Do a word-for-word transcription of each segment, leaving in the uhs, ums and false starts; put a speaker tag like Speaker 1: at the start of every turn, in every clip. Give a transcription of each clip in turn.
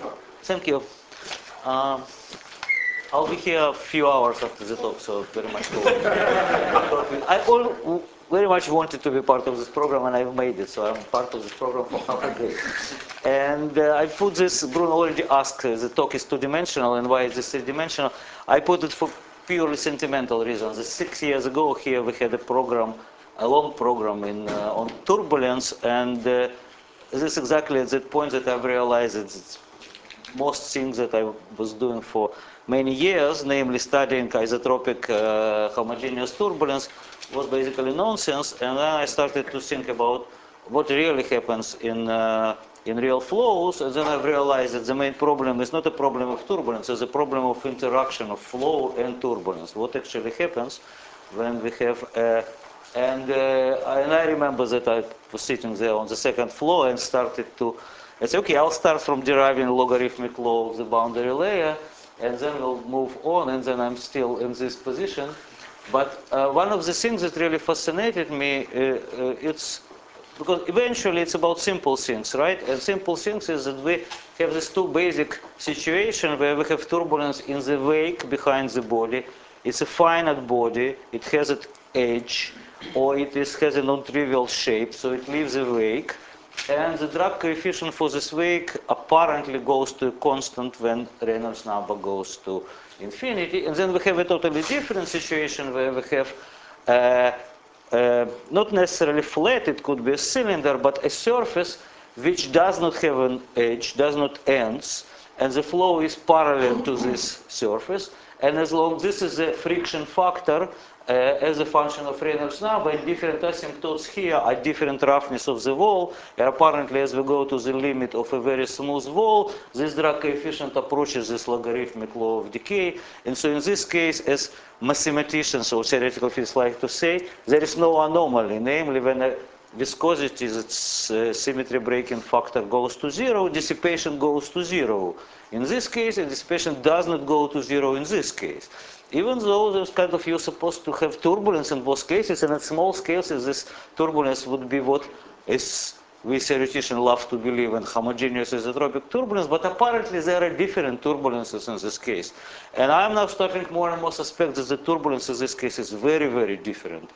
Speaker 1: Thank you. Um, I'll be here a few hours after the talk, so very much cool. I all, very much wanted to be part of this program, and I've made it, so I'm part of this program for half a day. And uh, I put this, Bruno already asked, uh, the talk is two-dimensional, and why is this three-dimensional? I put it for purely sentimental reasons. Six years ago here we had a program, a long program in, uh, on turbulence, and uh, this is exactly at that point that I've realized it's most things that I was doing for many years, namely studying isotropic uh, homogeneous turbulence, was basically nonsense. And then I started to think about what really happens in uh, in real flows. And then I've realized that the main problem is not a problem of turbulence; it's a problem of interaction of flow and turbulence. What actually happens when we have a and, uh, and I remember that I was sitting there on the second floor and started to I said, okay, I'll start from deriving logarithmic law of the boundary layer, and then we'll move on, and then I'm still in this position. But uh, one of the things that really fascinated me, uh, uh, it's because eventually it's about simple things, right? And simple things is that we have these two basic situations where we have turbulence in the wake behind the body. It's a finite body, it has an edge, or it is, has a non-trivial shape, so it leaves a wake. And the drag coefficient for this wake apparently goes to a constant when Reynolds number goes to infinity. And then we have a totally different situation where we have uh, uh, not necessarily flat, it could be a cylinder, but a surface which does not have an edge, does not ends, and the flow is parallel to this surface. And as long as this is a friction factor, uh, as a function of Reynolds number, and different asymptotes here are different roughness of the wall, and apparently as we go to the limit of a very smooth wall, this drag coefficient approaches this logarithmic law of decay. And so in this case, as mathematicians or theoretical physicists like to say, there is no anomaly, namely when a viscosity, its uh, symmetry breaking factor goes to zero, dissipation goes to zero. In this case, and dissipation does not go to zero in this case. Even though there's kind of you're supposed to have turbulence in both cases, and at small scales, this turbulence would be what is we theoreticians love to believe in homogeneous isotropic turbulence, but apparently there are different turbulences in this case. And I'm now starting more and more suspect that the turbulence in this case is very, very different.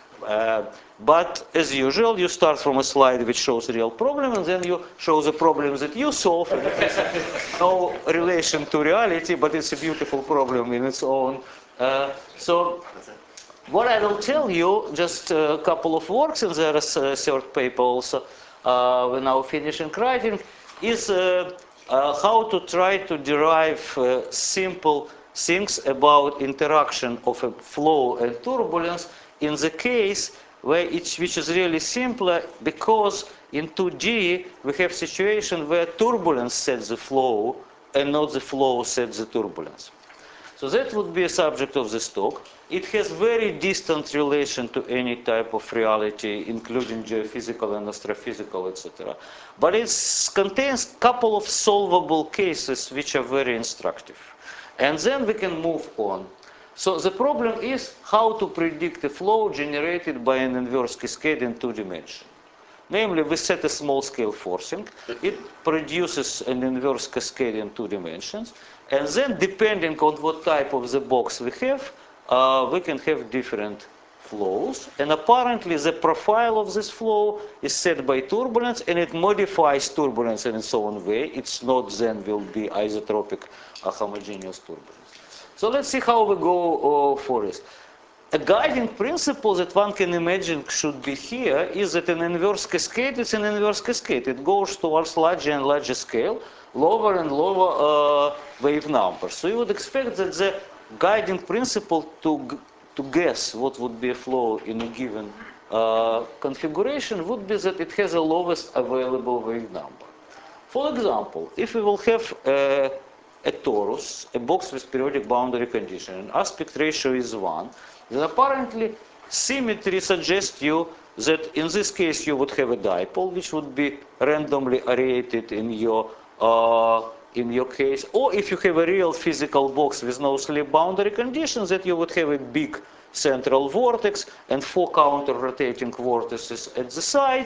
Speaker 1: Uh, but as usual, you start from a slide which shows a real problem, and then you show the problem that you solve, and it has no relation to reality, but it's a beautiful problem in its own. Uh, so, what I will tell you, just a couple of works, and there is a third paper also, uh, we're now finishing writing, is uh, uh, how to try to derive uh, simple things about interaction of a flow and turbulence in the case where it's, which is really simpler, because in two D we have situation where turbulence sets the flow and not the flow sets the turbulence. So that would be a subject of this talk. It has very distant relation to any type of reality, including geophysical and astrophysical, et cetera. But it contains a couple of solvable cases which are very instructive. And then we can move on. So the problem is how to predict a flow generated by an inverse cascade in two dimensions. Namely, we set a small-scale forcing. It produces an inverse cascade in two dimensions. And then, depending on what type of the box we have, uh, we can have different flows. And apparently, the profile of this flow is set by turbulence, and it modifies turbulence in its own way. It's not then will be isotropic uh, homogeneous turbulence. So let's see how we go uh, for this. A guiding principle that one can imagine should be here is that an inverse cascade is an inverse cascade. It goes towards larger and larger scale, lower and lower uh, wave numbers. So you would expect that the guiding principle to, to guess what would be a flow in a given uh, configuration would be that it has the lowest available wave number. For example, if we will have a, a torus, a box with periodic boundary condition, and aspect ratio is one, then apparently symmetry suggests you that in this case you would have a dipole, which would be randomly aerated in your uh, in your case, or if you have a real physical box with no slip boundary conditions, that you would have a big central vortex and four counter-rotating vortices at the sides.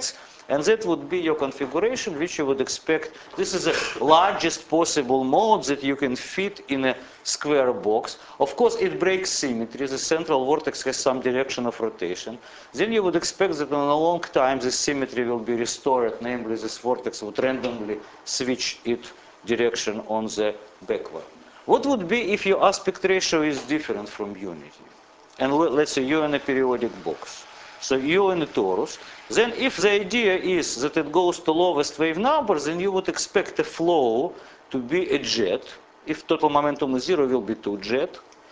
Speaker 1: And that would be your configuration, which you would expect. This is the largest possible mode that you can fit in a square box. Of course, it breaks symmetry. The central vortex has some direction of rotation. Then you would expect that in a long time, this symmetry will be restored. Namely, this vortex would randomly switch its direction on the backward. What would be if your aspect ratio is different from unity? And let's say you're in a periodic box. So you're in a torus. Then if the idea is that it goes to lowest wave number, then you would expect a flow to be a jet. If total momentum is zero, it will be two jet.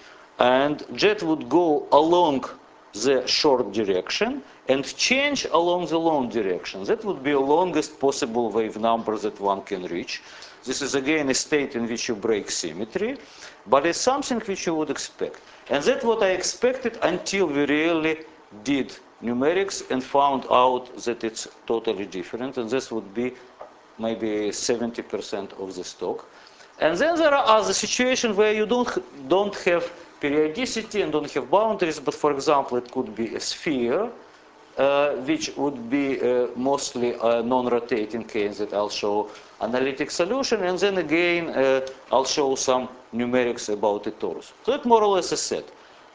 Speaker 1: And jet would go along the short direction and change along the long direction. That would be the longest possible wave number that one can reach. This is again a state in which you break symmetry, but it's something which you would expect. And that's what I expected until we really did numerics and found out that it's totally different, and this would be maybe seventy percent of the stock. And then there are other situations where you don't, don't have periodicity and don't have boundaries, but for example, it could be a sphere, uh, which would be uh, mostly a non-rotating case that I'll show analytic solution, and then again, uh, I'll show some numerics about the torus. So that's more or less a set.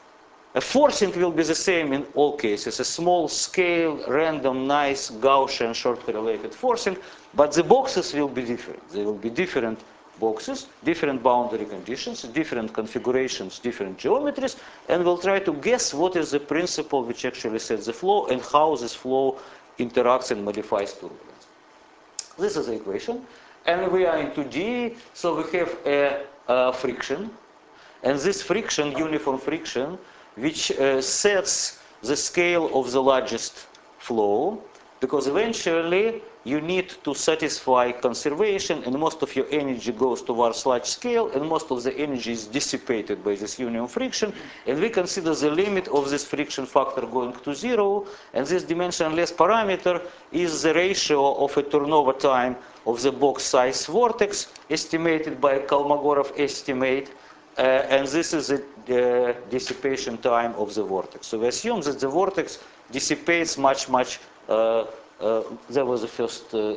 Speaker 1: A forcing will be the same in all cases, a small scale, random, nice, Gaussian, short correlated forcing, but the boxes will be different. They will be different boxes, different boundary conditions, different configurations, different geometries, and we'll try to guess what is the principle which actually sets the flow and how this flow interacts and modifies turbulence. This is the equation, and we are in two D, so we have a, a friction, and this friction, uniform friction, which uh, sets the scale of the largest flow, because eventually you need to satisfy conservation, and most of your energy goes towards large scale, and most of the energy is dissipated by this uniform friction, and we consider the limit of this friction factor going to zero, and this dimensionless parameter is the ratio of a turnover time of the box size vortex, estimated by Kolmogorov estimate, uh, and this is the uh, dissipation time of the vortex. So we assume that the vortex dissipates much, much. Uh, uh, that was the first. Uh,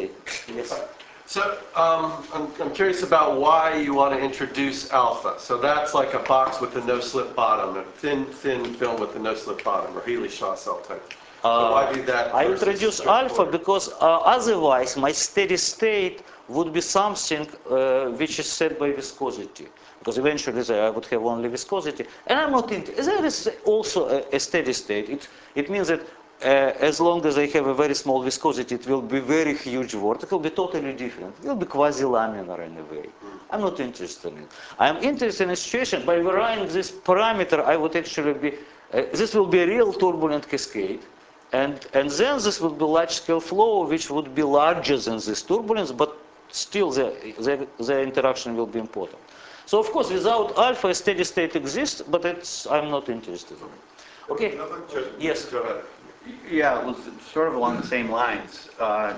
Speaker 1: yes.
Speaker 2: So um, I'm, I'm curious about why you want to introduce alpha. So that's like a box with a no-slip bottom, a thin, thin film with a no-slip bottom, or Healy-Shaw cell type. So
Speaker 1: Uh,
Speaker 2: why do that?
Speaker 1: I introduce alpha because uh, otherwise my steady state would be something uh, which is set by viscosity. Because eventually I would have only viscosity. And I'm not interested. There is also a, a steady state. It, it means that uh, as long as I have a very small viscosity, it will be very huge vortex. It will be totally different. It will be quasi-laminar in a way. I'm not interested in it. I'm interested in a situation, by varying this parameter, I would actually be, uh, this will be a real turbulent cascade. And, and then this would be large-scale flow, which would be larger than this turbulence, but still the, the, the interaction will be important. So of course, without alpha, a steady state exists, but it's, I'm not interested in it. Okay? Yes?
Speaker 2: Go ahead.
Speaker 3: Yeah, well, sort of along the same lines. Uh,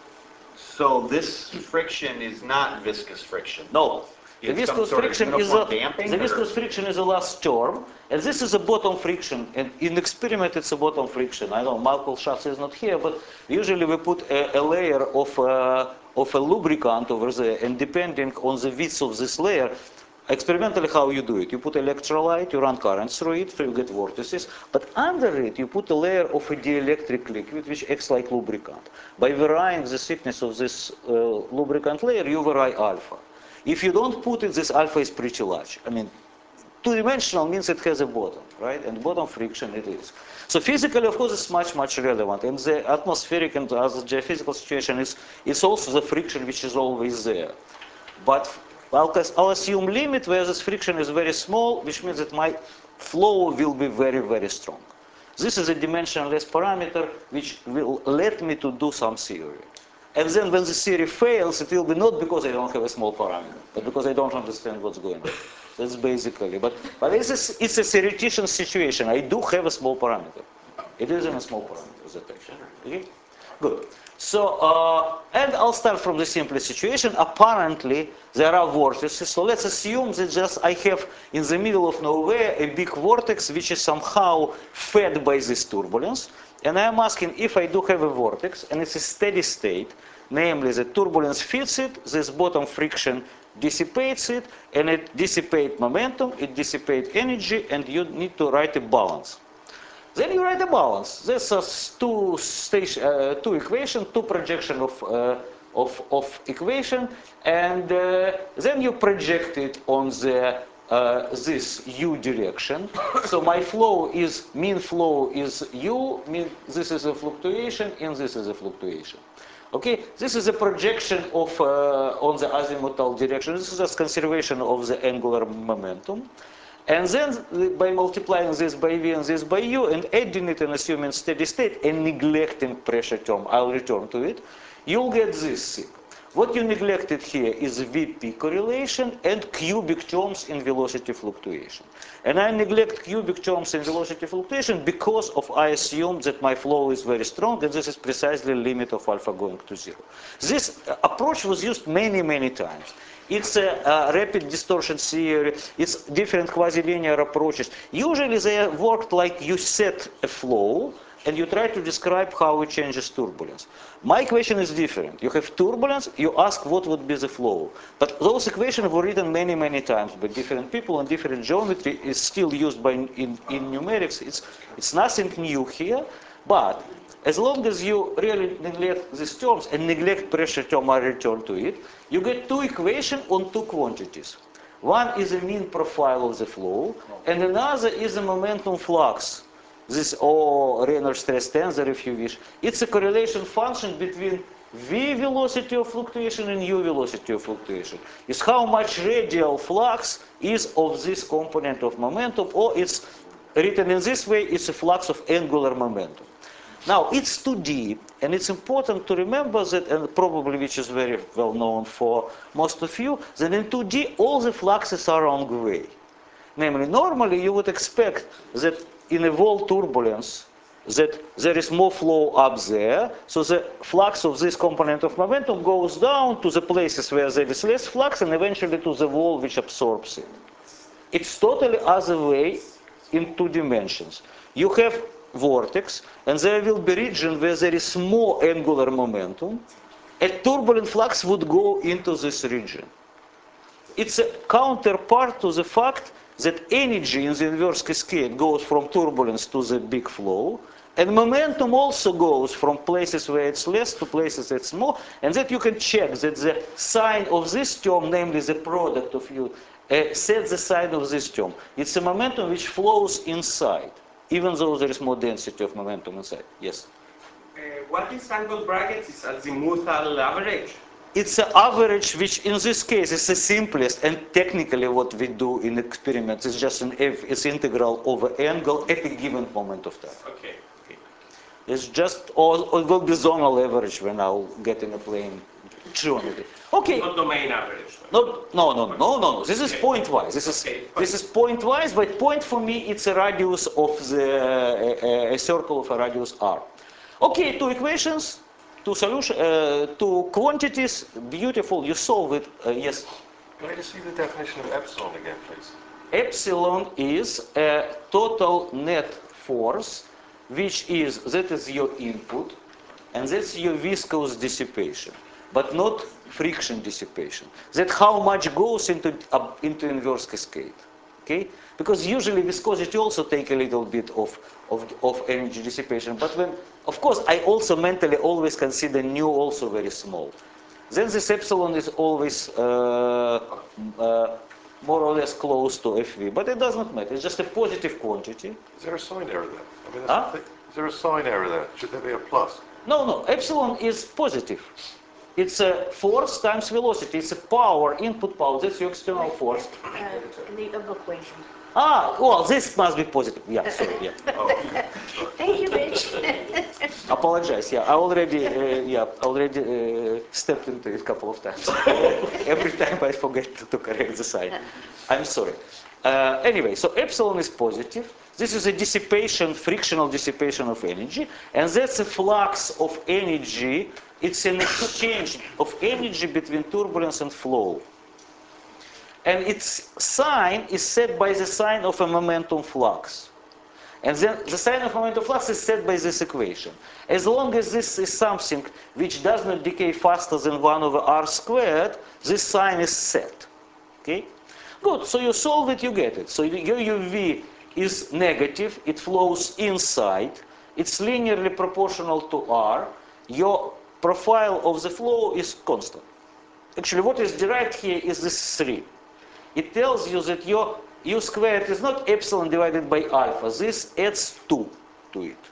Speaker 3: so this friction is not viscous friction.
Speaker 1: No. The
Speaker 3: It's some
Speaker 1: viscous
Speaker 3: sort of
Speaker 1: friction is
Speaker 3: uniform
Speaker 1: a,
Speaker 3: damping,
Speaker 1: the
Speaker 3: or-
Speaker 1: viscous friction is the last term, and this is a bottom friction. And in experiment, it's a bottom friction. I know Michael Schatz is not here, but usually we put a, a layer of a, of a lubricant over there, and depending on the width of this layer, experimentally how you do it, you put electrolyte, you run currents through it, so you get vortices, but under it you put a layer of a dielectric liquid which acts like lubricant. By varying the thickness of this uh, lubricant layer, you vary alpha. If you don't put it, this alpha is pretty large. I mean, two-dimensional means it has a bottom, right? And bottom friction it is. So physically, of course, it's much, much relevant. And the atmospheric and other geophysical situation is it's also the friction which is always there. But I'll, I'll assume limit where this friction is very small, which means that my flow will be very, very strong. This is a dimensionless parameter which will let me to do some theory. And then when the theory fails, it will be not because I don't have a small parameter, but because I don't understand what's going on. That's basically. But, but it's, a, it's a theoretician situation. I do have a small parameter. It isn't a small parameter, that actually. Okay? Good. So, uh, and I'll start from the simplest situation. Apparently, there are vortices. So let's assume that just I have in the middle of nowhere a big vortex which is somehow fed by this turbulence. And I am asking if I do have a vortex and it's a steady state, namely the turbulence feeds it, this bottom friction dissipates it, and it dissipates momentum, it dissipates energy, and you need to write a balance. Then you write a balance. This is two station, uh, two equation, two projection of uh, of of equation, and uh, then you project it on the uh, this u direction. So my flow is mean flow is u. Mean this is a fluctuation, and this is a fluctuation. Okay, this is a projection of uh, on the azimuthal direction. This is just conservation of the angular momentum. And then by multiplying this by V and this by U and adding it and assuming steady state and neglecting pressure term, I'll return to it, you'll get this thing. What you neglected here is V P correlation and cubic terms in velocity fluctuation. And I neglect cubic terms in velocity fluctuation because of I assume that my flow is very strong and this is precisely the limit of alpha going to zero. This approach was used many, many times. It's a, a rapid distortion theory, it's different quasi-linear approaches. Usually they worked like you set a flow and you try to describe how it changes turbulence. My equation is different. You have turbulence, you ask what would be the flow. But those equations were written many, many times by different people and different geometry is still used by in, in, in numerics. It's, it's nothing new here, but as long as you really neglect these terms and neglect pressure term, I return to it, you get two equations on two quantities. One is a mean profile of the flow, and another is a momentum flux. This or Reynolds stress tensor, if you wish. It's a correlation function between V velocity of fluctuation and U velocity of fluctuation. It's how much radial flux is of this component of momentum, or it's written in this way, it's a flux of angular momentum. Now, it's two D, and it's important to remember that, and probably which is very well known for most of you, that in two D all the fluxes are on gray. Namely, normally you would expect that in a wall turbulence that there is more flow up there, so the flux of this component of momentum goes down to the places where there is less flux and eventually to the wall which absorbs it. It's totally other way in two dimensions. You have vortex, and there will be region where there is more angular momentum. A turbulent flux would go into this region. It's a counterpart to the fact that energy in the inverse cascade goes from turbulence to the big flow, and momentum also goes from places where it's less to places where it's more, and that you can check that the sign of this term, namely the product of you, uh, sets the sign of this term. It's a momentum which flows inside, even though there is more density of momentum inside. Yes?
Speaker 4: Uh, what is angle brackets is azimuthal average?
Speaker 1: It's an average, which in this case is the simplest, and technically what we do in experiments is just an F, it's integral over angle at a given moment of time.
Speaker 4: Okay. Okay.
Speaker 1: It's just, or, or it will be zonal average when I'll get in a plane geometry. Okay.
Speaker 4: Not domain average.
Speaker 1: No, no, no, no, no, no. This is point-wise. This is
Speaker 4: Okay.
Speaker 1: this is point-wise, but point for me it's a radius of the a, a circle of a radius r. Okay, two equations, two solution, uh, two quantities. Beautiful. You solve it. Uh, yes.
Speaker 5: Can I just see the definition of epsilon again, please?
Speaker 1: Epsilon is a total net force, which is that is your input, and that's your viscous dissipation, but not friction dissipation. That's how much goes into uh, into inverse cascade. Okay, because usually viscosity also take a little bit of, of of energy dissipation. But when, of course, I also mentally always consider nu also very small. Then this epsilon is always uh, uh, more or less close to F V, but it does not matter. It's just a positive quantity.
Speaker 5: Is there a sign error there? I mean, that's
Speaker 1: Huh?
Speaker 5: the thing. Is there a sign error there? Should there be a plus?
Speaker 1: No, no, epsilon is positive. It's a force times velocity. It's a power, input power. That's your external force.
Speaker 6: Uh, the above equation.
Speaker 1: Ah, well, this must be positive. Yeah, sorry, yeah.
Speaker 6: Thank you, Rich.
Speaker 1: Apologize. Yeah, I already, uh, yeah, already uh, stepped into it a couple of times. Every time I forget to, to correct the sign. I'm sorry. Uh, anyway, so epsilon is positive. This is a dissipation, frictional dissipation of energy, and that's a flux of energy. It's an exchange of energy between turbulence and flow. And its sign is set by the sign of a momentum flux. And then the sign of moment of flux is set by this equation. As long as this is something which does not decay faster than one over r squared, this sign is set. Okay? Good, so you solve it, you get it. So your U V is negative, it flows inside, it's linearly proportional to r, your profile of the flow is constant. Actually, what is derived here is this three. It tells you that your U squared is not epsilon divided by alpha. This adds two to it.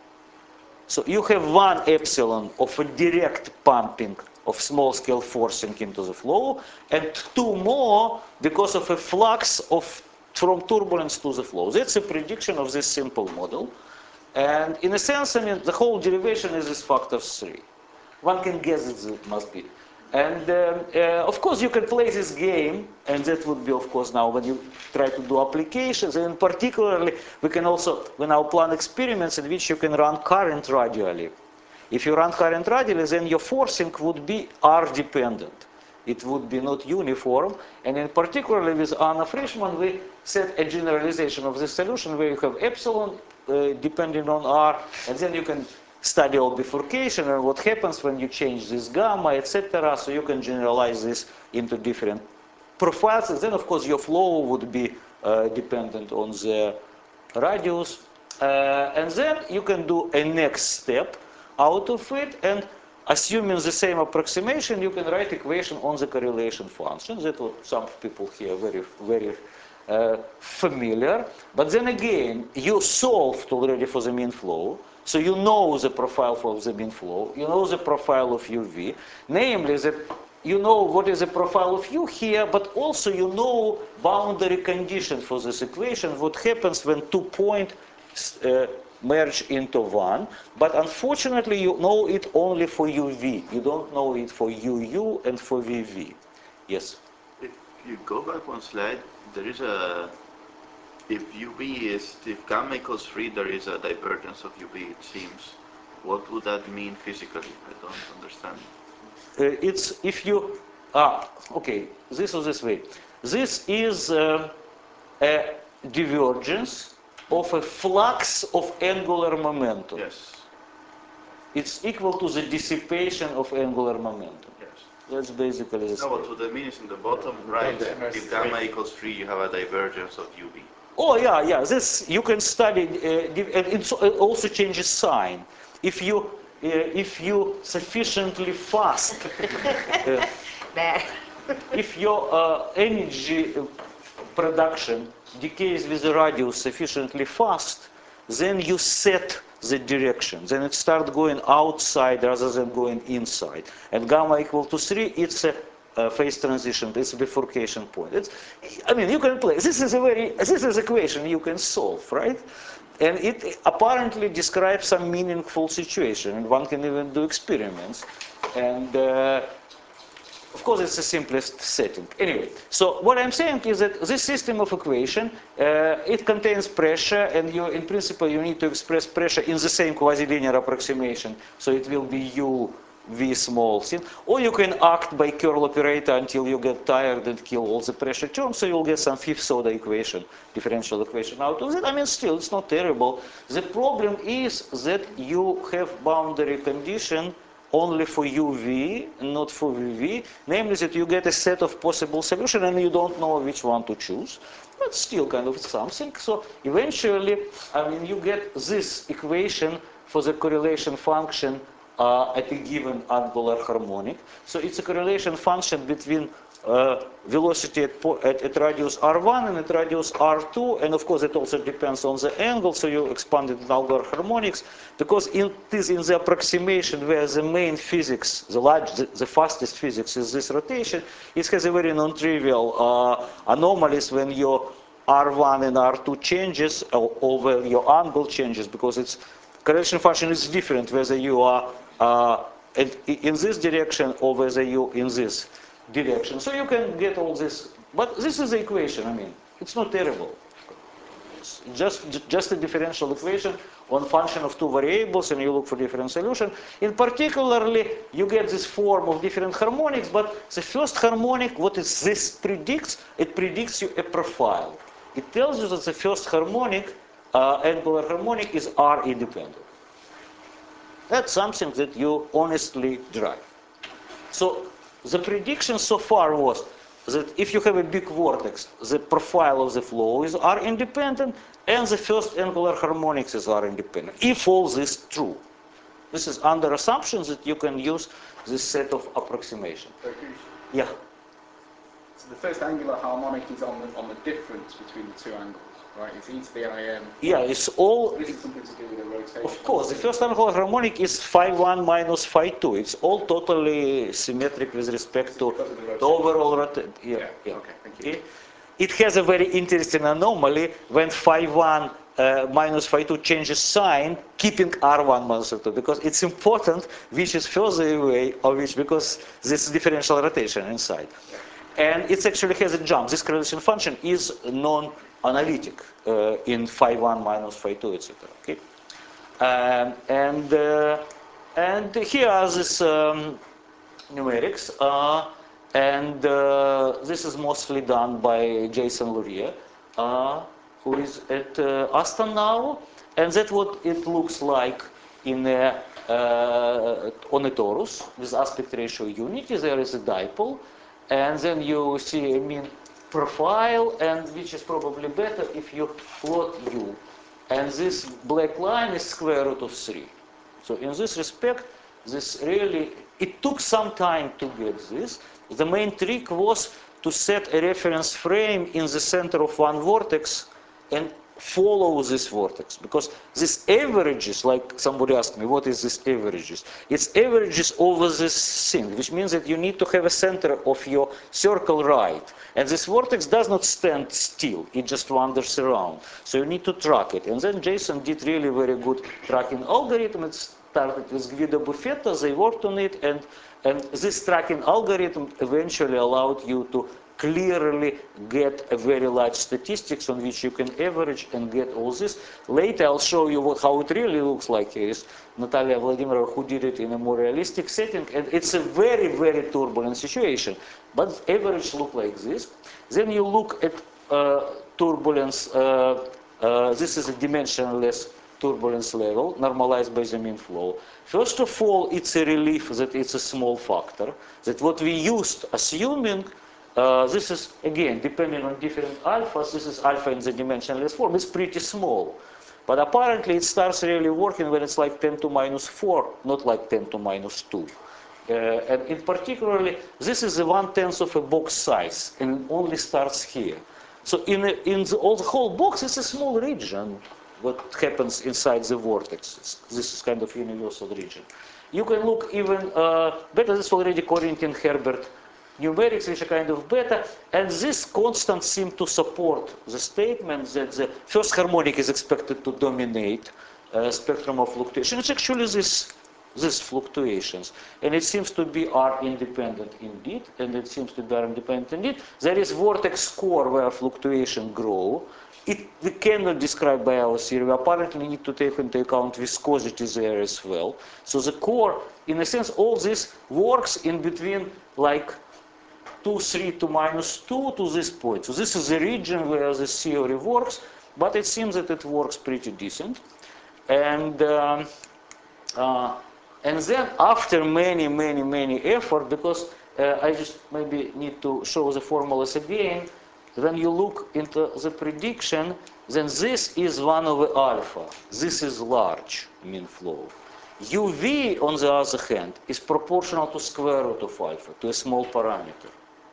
Speaker 1: So you have one epsilon of a direct pumping of small scale forcing into the flow, and two more because of a flux of from turbulence to the flow. That's a prediction of this simple model. And in a sense, I mean, the whole derivation is this factor three. One can guess that it must be. And um, uh, of course, you can play this game, and that would be, of course, now when you try to do applications, and particularly, we can also, we now plan experiments in which you can run current radially. If you run current radially, then your forcing would be R-dependent. It would be not uniform, and in particularly with Anna Frischmann, we set a generalization of this solution where you have epsilon uh, depending on R, and then you can study all bifurcation and what happens when you change this gamma, et cetera. So you can generalize this into different profiles. And then, of course, your flow would be uh, dependent on the radius. Uh, and then you can do a next step out of it. And assuming the same approximation, you can write equation on the correlation function. That some people here very, very uh, familiar. But then again, you solved already for the mean flow. So you know the profile for the mean flow, you know the profile of U V, namely that you know what is the profile of U here, but also you know boundary condition for this equation, what happens when two points uh, merge into one. But unfortunately, you know it only for U V. You don't know it for U U and for V V. Yes?
Speaker 7: If you go back one slide, there is a, if U V is, if gamma equals three, there is a divergence of U V, it seems. What would that mean physically? I don't understand.
Speaker 1: Uh, it's if you, ah, okay, this is this way. This is uh, a divergence of a flux of angular momentum.
Speaker 7: Yes.
Speaker 1: It's equal to the dissipation of angular momentum.
Speaker 7: Yes.
Speaker 1: That's basically the
Speaker 7: No,
Speaker 1: same.
Speaker 7: but what I mean is in the bottom right, if gamma equals three, you have a divergence of U V.
Speaker 1: Oh yeah, yeah. This you can study, uh, and it also changes sign. If you uh, if you sufficiently fast, uh,
Speaker 6: Bad.
Speaker 1: if your uh, energy production decays with the radius sufficiently fast, then you set the direction. Then it starts going outside rather than going inside. And gamma equal to three, it's a uh, phase transition, it's a bifurcation point. It's, I mean, you can play. This is a very, this is an equation you can solve, right? And it apparently describes some meaningful situation, and one can even do experiments. And uh, of course, it's the simplest setting. Anyway, so what I'm saying is that this system of equation, uh, it contains pressure, and you, in principle, you need to express pressure in the same quasi-linear approximation. So it will be U V small c. Or you can act by curl operator until you get tired and kill all the pressure terms, so you'll get some fifth order equation, differential equation out of it. I mean, still, it's not terrible. The problem is that you have boundary condition only for U V, not for V V, namely that you get a set of possible solutions and you don't know which one to choose. But still kind of something. So eventually, I mean, you get this equation for the correlation function uh, at a given angular harmonic. So it's a correlation function between uh, velocity at, at, at radius r one and at radius r two, and of course it also depends on the angle, so you expand it in angular harmonics, because it is in the approximation where the main physics, the large, the, the fastest physics is this rotation. It has a very non-trivial uh, anomalies when your r one and r two changes, or, or where your angle changes, because its correlation function is different whether you are uh, in this direction or whether you in this direction. So you can get all this, but this is the equation. I mean, it's not terrible. It's just just a differential equation on function of two variables, and you look for different solution. In particularly, you get this form of different harmonics, but the first harmonic, what is this predicts? It predicts you a profile. It tells you that the first harmonic uh, angular harmonic is R independent. That's something that you honestly derive. So the prediction so far was that if you have a big vortex, the profile of the flow is R independent, and the first angular harmonics is R independent. If all this is true, this is under assumption that you can use this set of approximation. Yeah.
Speaker 8: So the first angular harmonic is on the, on the difference between the two angles, right? It's e to the I m.
Speaker 1: Yeah, it's all.
Speaker 8: This is something to do with the rotation.
Speaker 1: Of course, the first angular harmonic is phi one minus phi two. It's all totally symmetric with respect to the overall rotation. Yeah,
Speaker 8: Yeah,
Speaker 1: yeah.
Speaker 8: okay, thank you.
Speaker 1: Okay. It has a very interesting anomaly when phi one uh, minus phi two changes sign, keeping R one minus R two, because it's important which is further away or which, because this is differential rotation inside. And it actually has a jump. This correlation function is non-analytic uh, in phi one minus phi two, et cetera. Okay? Um, and uh, and here are these um, numerics, uh, and uh, this is mostly done by Jason Luria, uh, who is at uh, Aston now, and that's what it looks like in a, uh, on a torus with aspect ratio unity. There is a dipole, and then you see a mean profile, and which is probably better if you plot U. And this black line is square root of three. So in this respect, this really, it took some time to get this. The main trick was to set a reference frame in the center of one vortex and follow this vortex, because this averages, like somebody asked me, what is this averages? It's averages over this thing, which means that you need to have a center of your circle right. And this vortex does not stand still, it just wanders around. So you need to track it. And then Jason did really very good tracking algorithm. It started with Guido Buffetta, they worked on it, and, and this tracking algorithm eventually allowed you to clearly get a very large statistics on which you can average and get all this. Later I'll show you what, how it really looks like. Here is Natalia Vladimirovna who did it in a more realistic setting, and it's a very, very turbulent situation. But average look like this. Then you look at uh, turbulence, uh, uh, this is a dimensionless turbulence level, normalized by the mean flow. First of all, it's a relief that it's a small factor, that what we used, assuming Uh, this is, again, depending on different alphas, this is alpha in the dimensionless form, it's pretty small. But apparently it starts really working when it's like ten to minus four, not like ten to minus two. Uh, and in particularly, this is the one-tenth of a box size, and it only starts here. So in, a, in the, all the whole box, it's a small region, what happens inside the vortex. It's, this is kind of universal region. You can look even uh, better, this is already Corinthian Herbert numerics, which are kind of better, and this constant seem to support the statement that the first harmonic is expected to dominate uh, spectrum of fluctuation. It's actually this, these fluctuations, and it seems to be R independent indeed, and it seems to be R independent indeed. There is vortex core where fluctuation grow. It, we cannot describe by our theory. We apparently need to take into account viscosity there as well. So the core, in a sense, all this works in between like two, three to minus two to this point. So this is the region where this theory works, but it seems that it works pretty decent. And um, uh, and then after many, many, many effort, because uh, I just maybe need to show the formulas again, when you look into the prediction, then this is one over alpha. This is large mean flow. U V, on the other hand, is proportional to square root of alpha, to a small parameter.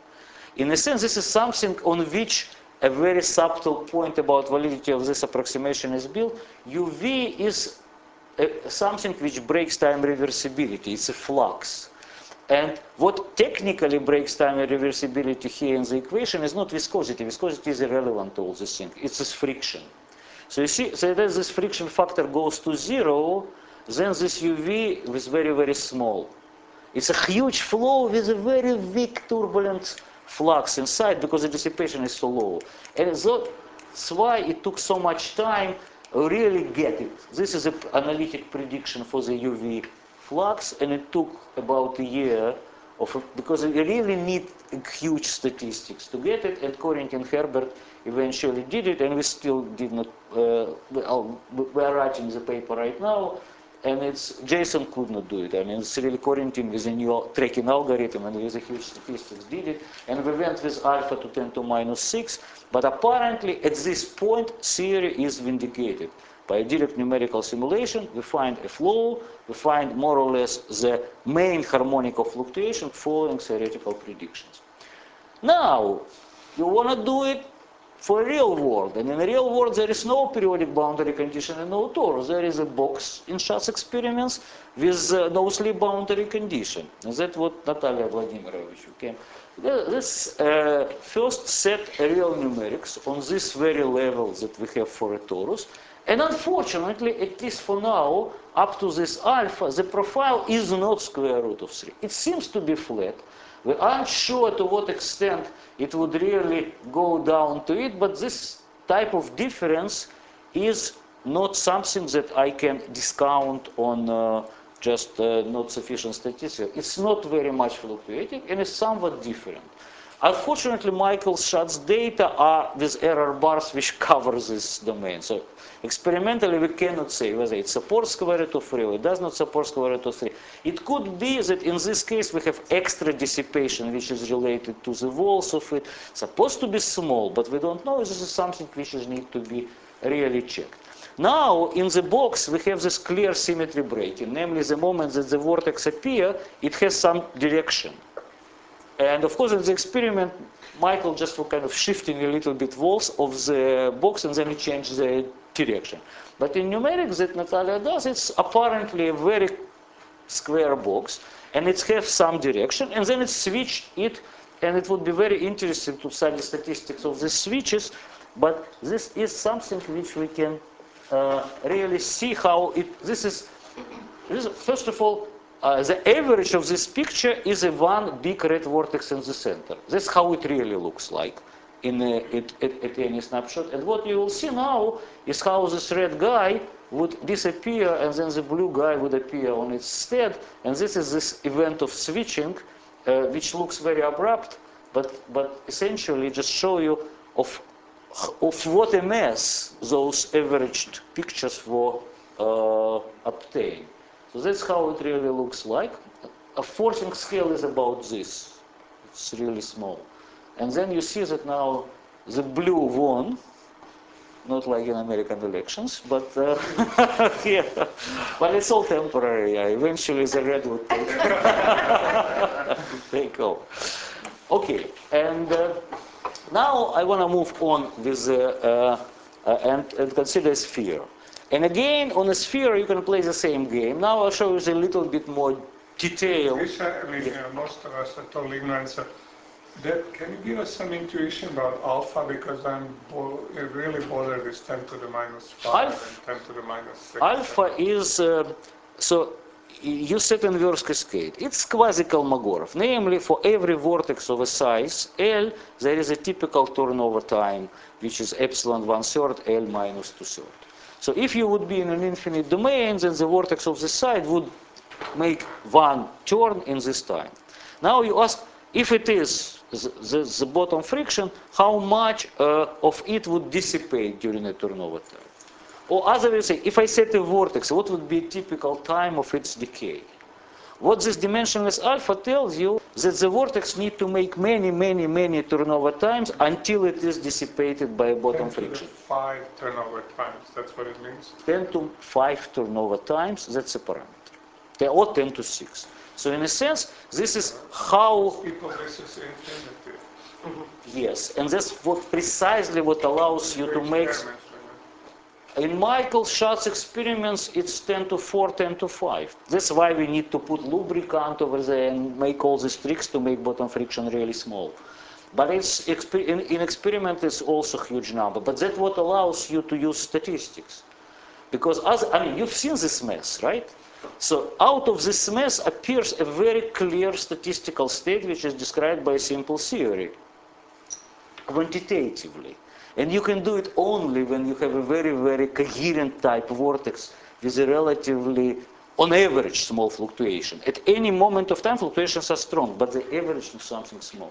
Speaker 1: In a sense, this is something on which a very subtle point about validity of this approximation is built. U V is a, something which breaks time reversibility. It's a flux. And what technically breaks time reversibility here in the equation is not viscosity. Viscosity is irrelevant to all this thing. It's this friction. So you see, so as this friction factor goes to zero, then this U V is very, very small. It's a huge flow with a very weak turbulent flux inside because the dissipation is so low. And that's why it took so much time to really get it. This is an analytic prediction for the U V flux, and it took about a year of a, because you really need huge statistics to get it, and Corinth and Herbert eventually did it, and we still did not, uh, we we are writing the paper right now, and it's, Jason could not do it. I mean, it's really Corinth with a new tracking algorithm and with a huge statistics did it, and we went with alpha to ten to minus six, but apparently at this point theory is vindicated. By a direct numerical simulation, we find a flow, we find more or less the main harmonic of fluctuation following theoretical predictions. Now, you want to do it for real world, and in the real world there is no periodic boundary condition and no torus. There is a box in Schatz experiments with uh, no sleep boundary condition. And that's what Natalia Vladimirovich came. This uh, first set real numerics on this very level that we have for a torus. And unfortunately, at least for now, up to this alpha, the profile is not square root of three. It seems to be flat. We aren't sure to what extent it would really go down to it, but this type of difference is not something that I can discount on uh, just uh, not sufficient statistics. It's not very much fluctuating, and it's somewhat different. Unfortunately, Michael Schatz's data are with error bars which cover this domain. So experimentally, we cannot say whether it supports square root of three or it does not support square root of three. It could be that in this case we have extra dissipation which is related to the walls of it. It's supposed to be small, but we don't know. This is something which is need to be really checked. Now, in the box, we have this clear symmetry breaking, namely the moment that the vortex appears, it has some direction. And of course, in the experiment, Michael just was kind of shifting a little bit walls of the box, and then he changed the direction. But in numerics that Natalia does, it's apparently a very square box, and it has some direction, and then it switched it, and it would be very interesting to study statistics of these switches, but this is something which we can uh, really see how it, this is, this is first of all, Uh, the average of this picture is a one big red vortex in the center. That's how it really looks like in a, it, at, at any snapshot. And what you will see now is how this red guy would disappear, and then the blue guy would appear on its stead. And this is this event of switching, uh, which looks very abrupt, but but essentially just show you of of what a mess those averaged pictures were uh, obtained. So that's how it really looks like. A forcing scale is about this. It's really small. And then you see that now the blue won, not like in American elections, but uh, yeah. But it's all temporary. Yeah. Eventually the red would take, take over. Okay, and uh, now I want to move on with uh, uh, uh, and, and consider sphere. And again, on a sphere, you can play the same game. Now I'll show you a little bit more detail.
Speaker 9: I mean, yeah. uh, most of us are totally ignorant. So that, can you give us some intuition about alpha? Because I'm bo really bothered with ten to the minus five alpha, and ten to the minus six.
Speaker 1: Alpha is, uh, so you set inverse cascade. It's quasi-Kolmogorov. Namely, for every vortex of a size L, there is a typical turnover time, which is epsilon one-third, L minus two-thirds. So if you would be in an infinite domain, then the vortex of the side would make one turn in this time. Now you ask, if it is the, the, the bottom friction, how much uh, of it would dissipate during a turnover time? Or other way to say, if I set a vortex, what would be a typical time of its decay? What this dimensionless alpha tells you that the vortex need to make many, many, many turnover times until it is dissipated by a bottom friction.
Speaker 9: ten to the five turnover times, that's what it means?
Speaker 1: ten to five turnover times, that's a parameter. Or ten to six. So in a sense, this is how...
Speaker 9: People, this is infinity.
Speaker 1: Yes, and that's what precisely what allows you to make... In Michael Schatz's experiments, it's ten to four, ten to five. That's why we need to put lubricant over there and make all these tricks to make bottom friction really small. But it's in, in experiment, it's also a huge number. But that's what allows you to use statistics. Because, as, I mean, you've seen this mess, right? So out of this mess appears a very clear statistical state, which is described by a simple theory, quantitatively. And you can do it only when you have a very, very coherent type vortex with a relatively on average, small fluctuation. At any moment of time, fluctuations are strong, but the average is something small.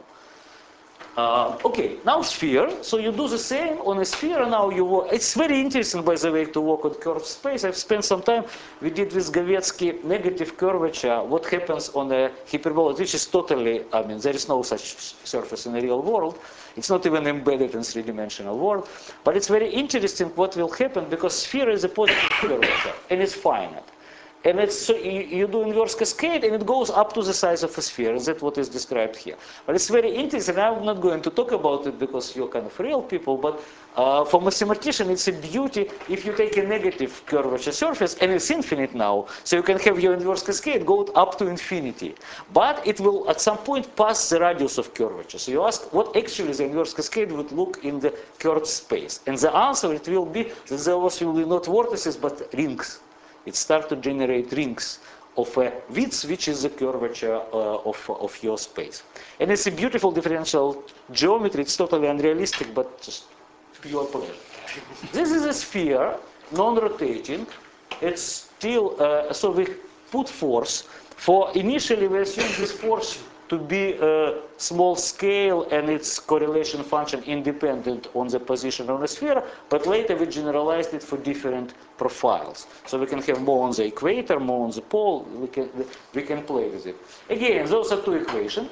Speaker 1: Uh, okay, now sphere. So you do the same on a sphere. Now you work. It's very interesting, by the way, to work on curved space. I've spent some time. We did with Gavetski negative curvature. What happens on a hyperbola, which is totally. I mean, there is no such surface in the real world. It's not even embedded in three-dimensional world. But it's very interesting what will happen because sphere is a positive curvature and it's finite. And it's, so you, you do inverse cascade and it goes up to the size of a sphere. That's what is described here. But it's very interesting. I'm not going to talk about it because you're kind of real people. But uh, for mathematician, it's a beauty if you take a negative curvature surface and it's infinite now. So you can have your inverse cascade go up to infinity. But it will at some point pass the radius of curvature. So you ask what actually the inverse cascade would look in the curved space. And the answer it will be that there will be not vortices but rings. It starts to generate rings of a width, which is the curvature uh, of, of your space. And it's a beautiful differential geometry. It's totally unrealistic, but just pure pleasure. This is a sphere, non-rotating. It's still, uh, so we put force. For initially, we assumed this force to be a small scale and its correlation function independent on the position of the sphere, but later we generalized it for different profiles. So we can have more on the equator, more on the pole, we can, we can play with it. Again, those are two equations.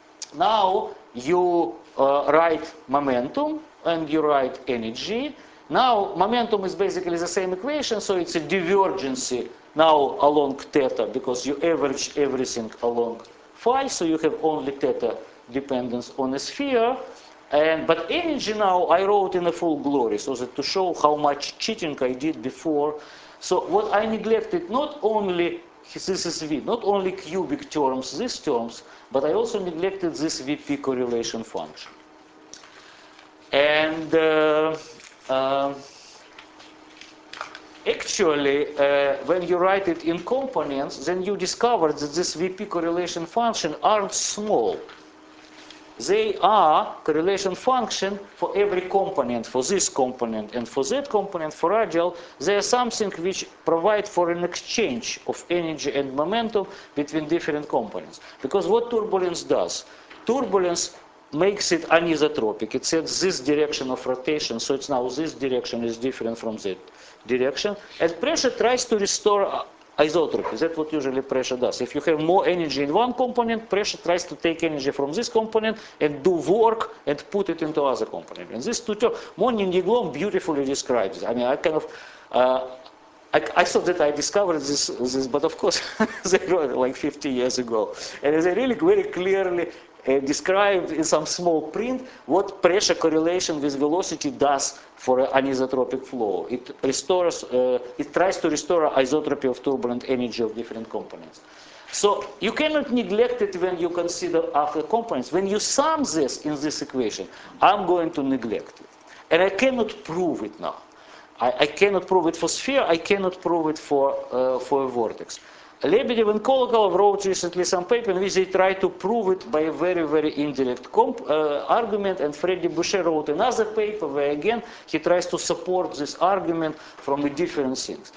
Speaker 1: Now you uh, write momentum and you write energy. Now momentum is basically the same equation, so it's a divergency now along theta because you average everything along phi, so you have only theta dependence on a sphere. And, but energy now I wrote in a full glory, so that to show how much cheating I did before. So what I neglected, not only, this is V, not only cubic terms, these terms, but I also neglected this V P correlation function. And uh, uh, actually, uh, when you write it in components, then you discover that this V P correlation function aren't small. They are correlation function for every component, for this component and for that component, for radial. They are something which provide for an exchange of energy and momentum between different components. Because what turbulence does? Turbulence makes it anisotropic. It sets this direction of rotation, so it's now this direction is different from that direction. And pressure tries to restore isotropy. That's what usually pressure does. If you have more energy in one component, pressure tries to take energy from this component and do work and put it into other component. And this two terms, Moni and Niglom beautifully describes it. I mean, I kind of, uh, I, I thought that I discovered this, this but of course, they wrote it like fifty years ago. And they really very clearly uh, described in some small print what pressure correlation with velocity does for an anisotropic flow. It restores, uh, it tries to restore isotropy of turbulent energy of different components. So you cannot neglect it when you consider other components. When you sum this in this equation, I'm going to neglect it. And I cannot prove it now. I, I cannot prove it for sphere, I cannot prove it for, uh, for a vortex. Lebedev and Kolokov wrote recently some paper in which they try to prove it by a very, very indirect comp, uh, argument, and Freddy Boucher wrote another paper where again he tries to support this argument from a different things.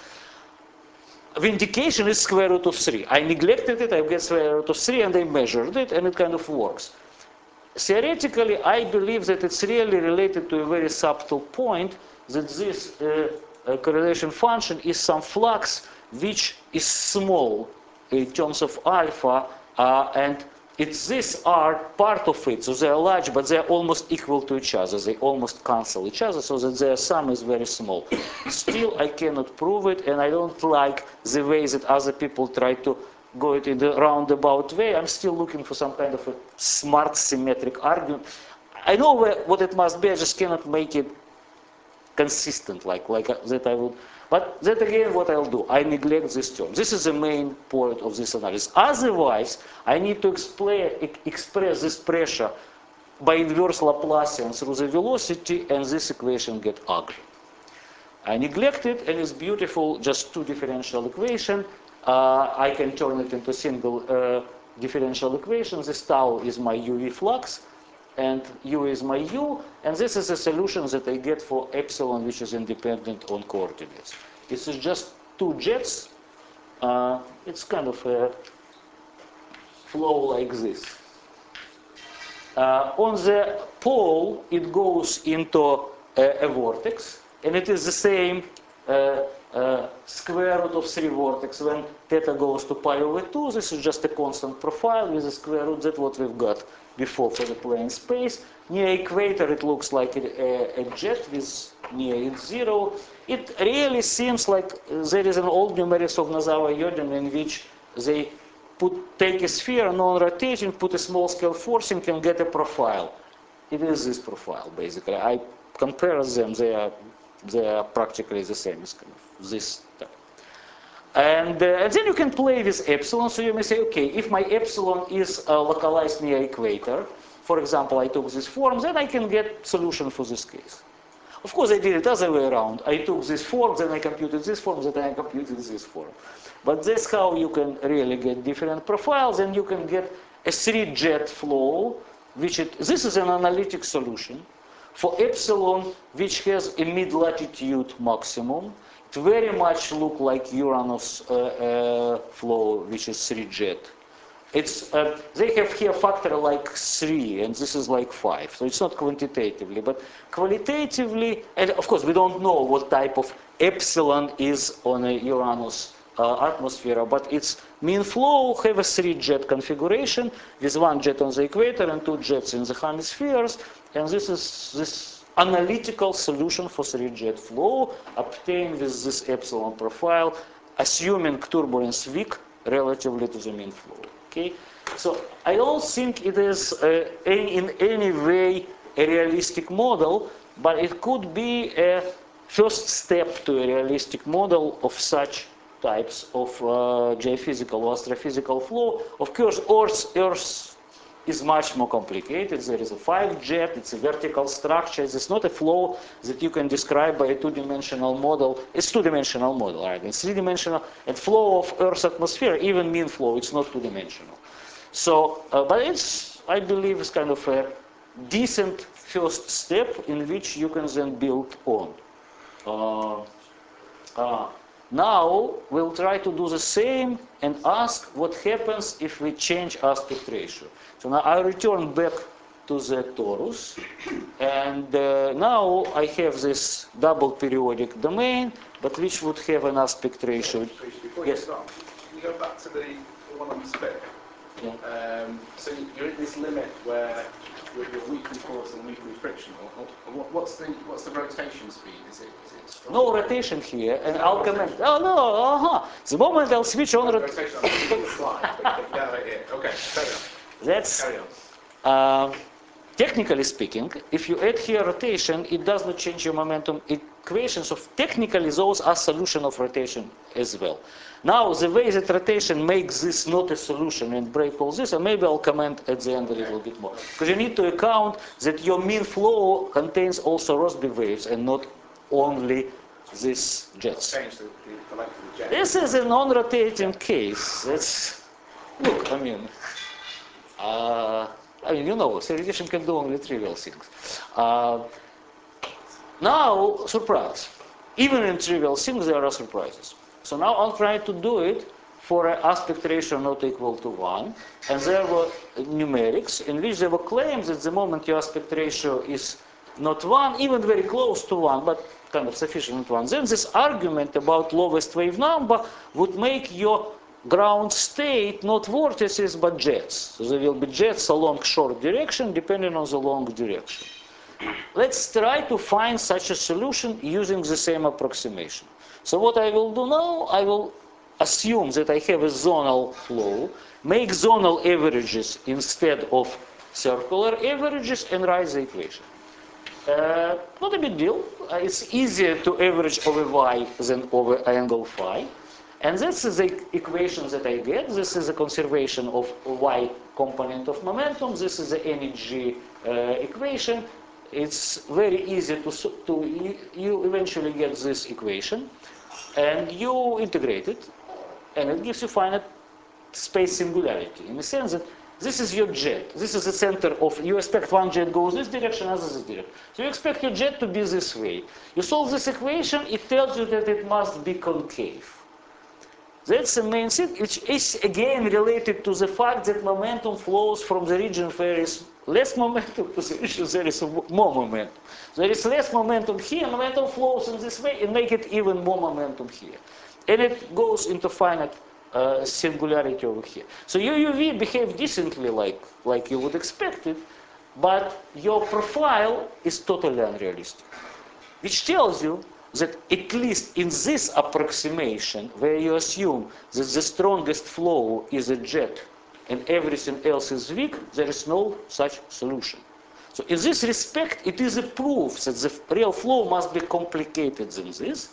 Speaker 1: Vindication is square root of three. I neglected it, I get square root of three, and I measured it, and it kind of works. Theoretically, I believe that it's really related to a very subtle point that this uh, uh, correlation function is some flux which is small in terms of alpha, uh, and it's this are part of it, so they are large, but they are almost equal to each other. They almost cancel each other, so that their sum is very small. Still, I cannot prove it, and I don't like the way that other people try to go it in the roundabout way. I'm still looking for some kind of a smart symmetric argument. I know where, what it must be, I just cannot make it consistent like, like that I would. But that again what I'll do, I neglect this term. This is the main point of this analysis. Otherwise, I need to explain, express this pressure by inverse Laplacian through the velocity, and this equation get ugly. I neglect it, and it's beautiful, just two differential equation. Uh, I can turn it into single uh, differential equation. This tau is my U V flux, and U is my U, and this is a solution that I get for epsilon, which is independent on coordinates. This is just two jets Uh, it's kind of a flow like this. Uh, on the pole, it goes into a, a vortex, and it is the same uh, uh, square root of three vortex when theta goes to pi over two. This is just a constant profile with a square root. That's what we've got before for the plane space. Near equator, it looks like a, a, a jet with near it zero. It really seems like there is an old numerics of Nozawa-Yodin in which they put, take a sphere, non-rotating, put a small scale forcing, and get a profile. It is this profile, basically. I compare them, they are, they are practically the same. It's kind of this type. And, uh, and then you can play with epsilon, so you may say, okay, if my epsilon is uh, localized near equator, for example, I took this form, then I can get solution for this case. Of course, I did it other way around. I took this form, then I computed this form, then I computed this form. But that's how you can really get different profiles, and you can get a three-jet flow, which it, this is an analytic solution for epsilon, which has a mid-latitude maximum. It very much look like Uranus uh, uh, flow, which is three-jet. It's, uh, they have here factor like three, and this is like five. So it's not quantitatively, but qualitatively, and of course we don't know what type of epsilon is on a Uranus uh, atmosphere, but its mean flow have a three-jet configuration with one jet on the equator and two jets in the hemispheres, and this is this analytical solution for three-jet flow obtained with this epsilon profile, assuming turbulence weak relatively to the mean flow. Okay, so I don't think it is uh, any, in any way a realistic model, but it could be a first step to a realistic model of such types of uh, geophysical or astrophysical flow. Of course, Earth, Earth is much more complicated. There is a five-jet, it's a vertical structure. It's not a flow that you can describe by a two-dimensional model. It's two-dimensional model, right? It's three-dimensional. And flow of Earth's atmosphere, even mean flow, it's not two-dimensional. So, uh, but it's, I believe, it's kind of a decent first step in which you can then build on. Uh, uh, now, we'll try to do the same and ask what happens if we change aspect ratio. So now I return back to the torus, and uh, now I have this double periodic domain, but which would have an aspect ratio.
Speaker 8: Before
Speaker 1: Yes.
Speaker 8: you start, can you go back to the, the one on the split?
Speaker 1: Yeah.
Speaker 8: Um, so you're at this limit where you're, you're weakly force and weakly friction. Or, or what, what's the what's the rotation speed? Is it is it strong?
Speaker 1: No rotation here, and I'll comment. Oh no, uh-huh. The moment I'll switch on.
Speaker 8: No
Speaker 1: Rot
Speaker 8: rotation on the slide. But down right here. Okay, carry on.
Speaker 1: That's.
Speaker 8: Carry on.
Speaker 1: Uh, technically speaking, if you add here rotation, it does not change your momentum equations. So technically, those are solution of rotation as well. Now, the way that rotation makes this not a solution and break all this, and maybe I'll comment at the end a little bit more. Because you need to account that your mean flow contains also Rossby waves and not only these jets.
Speaker 8: Change the, the, the length of the jet.
Speaker 1: This is a non-rotating case. That's, look, I mean, uh, I mean, you know, theoretician can do only trivial things. Uh, now, surprise. Even in trivial things, there are surprises. So now I'll try to do it for an aspect ratio not equal to one. And there were numerics in which there were claims that the moment your aspect ratio is not one, even very close to one, but kind of sufficient one, then this argument about lowest wave number would make your ground state not vortices but jets. So there will be jets along short direction depending on the long direction. Let's try to find such a solution using the same approximation. So what I will do now, I will assume that I have a zonal flow, make zonal averages instead of circular averages, and write the equation. Uh, not a big deal. Uh, it's easier to average over y than over angle phi. And this is the equation that I get. This is a conservation of y component of momentum. This is the energy uh, equation. It's very easy to, to you, you eventually get this equation. And you integrate it. And it gives you finite space singularity. In the sense that this is your jet. This is the center of, you expect one jet goes this direction, other this direction. So you expect your jet to be this way. You solve this equation, it tells you that it must be concave. That's the main thing, which is again related to the fact that momentum flows from the region where there is less momentum to the region there is more momentum. There is less momentum here, momentum flows in this way and make it even more momentum here. And it goes into finite uh, singularity over here. So your U V behave decently like, like you would expect it, but your profile is totally unrealistic. Which tells you that at least in this approximation, where you assume that the strongest flow is a jet and everything else is weak, there is no such solution. So in this respect, it is a proof that the real flow must be complicated than this.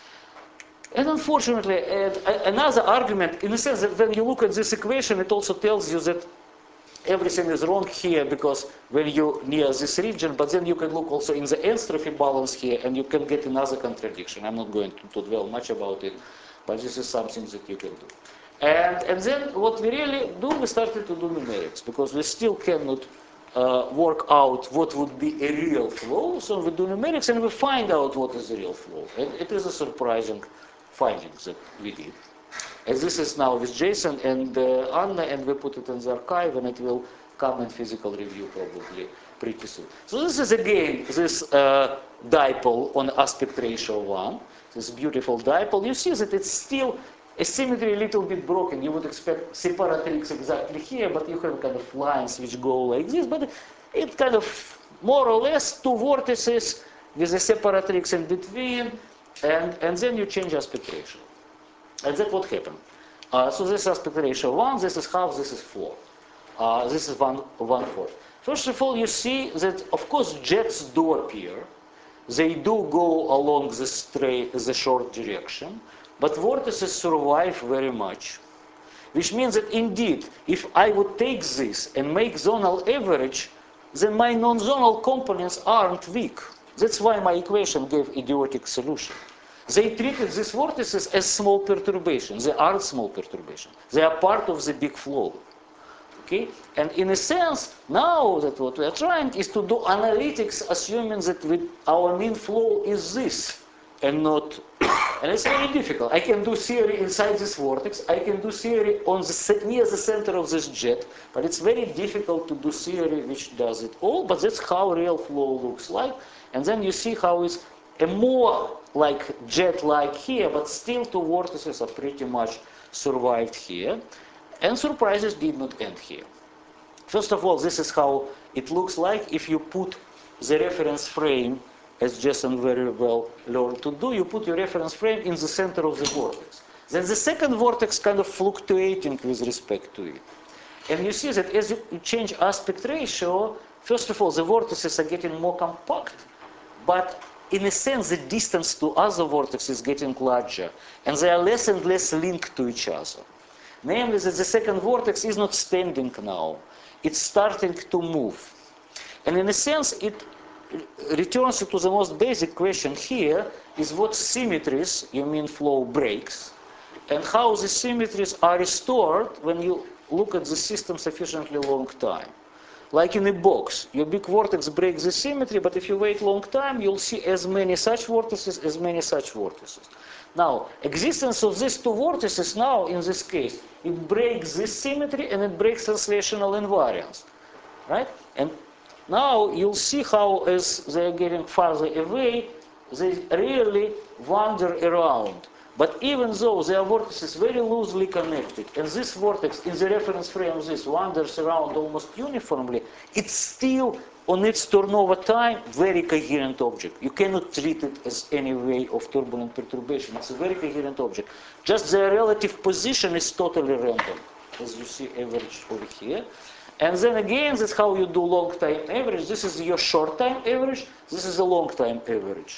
Speaker 1: And unfortunately, uh, another argument, in the sense that when you look at this equation, it also tells you that everything is wrong here because when you're near this region, but then you can look also in the entropy balance here and you can get another contradiction. I'm not going to, to dwell much about it, but this is something that you can do. And, and then what we really do, we started to do numerics because we still cannot uh, work out what would be a real flow. So we do numerics and we find out what is the real flow. And it is a surprising finding that we did. And this is now with Jason and uh, Anna, and we put it in the archive, and it will come in physical review probably pretty soon. So this is again this uh, dipole on aspect ratio one, this beautiful dipole. You see that it's still a symmetry a little bit broken. You would expect separatrix exactly here, but you have kind of lines which go like this. But it kind of more or less two vortices with a separatrix in between, and, and then you change aspect ratio. And that's what happened. Uh, so this is aspect ratio one, this is half, this is four. Uh, this is one, one fourth. First of all, you see that, of course, jets do appear. They do go along the straight, the short direction, but vortices survive very much. Which means that indeed, if I would take this and make zonal average, then my non-zonal components aren't weak. That's why my equation gave idiotic solution. They treated these vortices as small perturbations. They aren't small perturbations. They are part of the big flow. Okay? And in a sense, now that what we are trying is to do analytics assuming that we, our mean flow is this and not, and it's very difficult. I can do theory inside this vortex. I can do theory on the, near the center of this jet, but it's very difficult to do theory which does it all, but that's how real flow looks like. And then you see how it's a more like jet-like here, but still two vortices are pretty much survived here. And surprises did not end here. First of all, this is how it looks like if you put the reference frame, as Jason very well learned to do, you put your reference frame in the center of the vortex. Then the second vortex kind of fluctuating with respect to it. And you see that as you change aspect ratio, first of all, the vortices are getting more compact, but in a sense, the distance to other vortexes is getting larger, and they are less and less linked to each other. Namely, that the second vortex is not standing now. It's starting to move. And in a sense, it returns to the most basic question here, is what symmetries your mean flow breaks, and how the symmetries are restored when you look at the system sufficiently long time. Like in a box, your big vortex breaks the symmetry, but if you wait long time, you'll see as many such vortices, as many such vortices. Now, existence of these two vortices now, in this case, it breaks this symmetry and it breaks translational invariance, right? And now you'll see how, as they're getting farther away, they really wander around. But even though they are vortices very loosely connected, and this vortex in the reference frame of this wanders around almost uniformly, it's still, on its turnover time, very coherent object. You cannot treat it as any way of turbulent perturbation. It's a very coherent object. Just their relative position is totally random, as you see average over here. And then again, that's how you do long time average. This is your short time average. This is a long time average.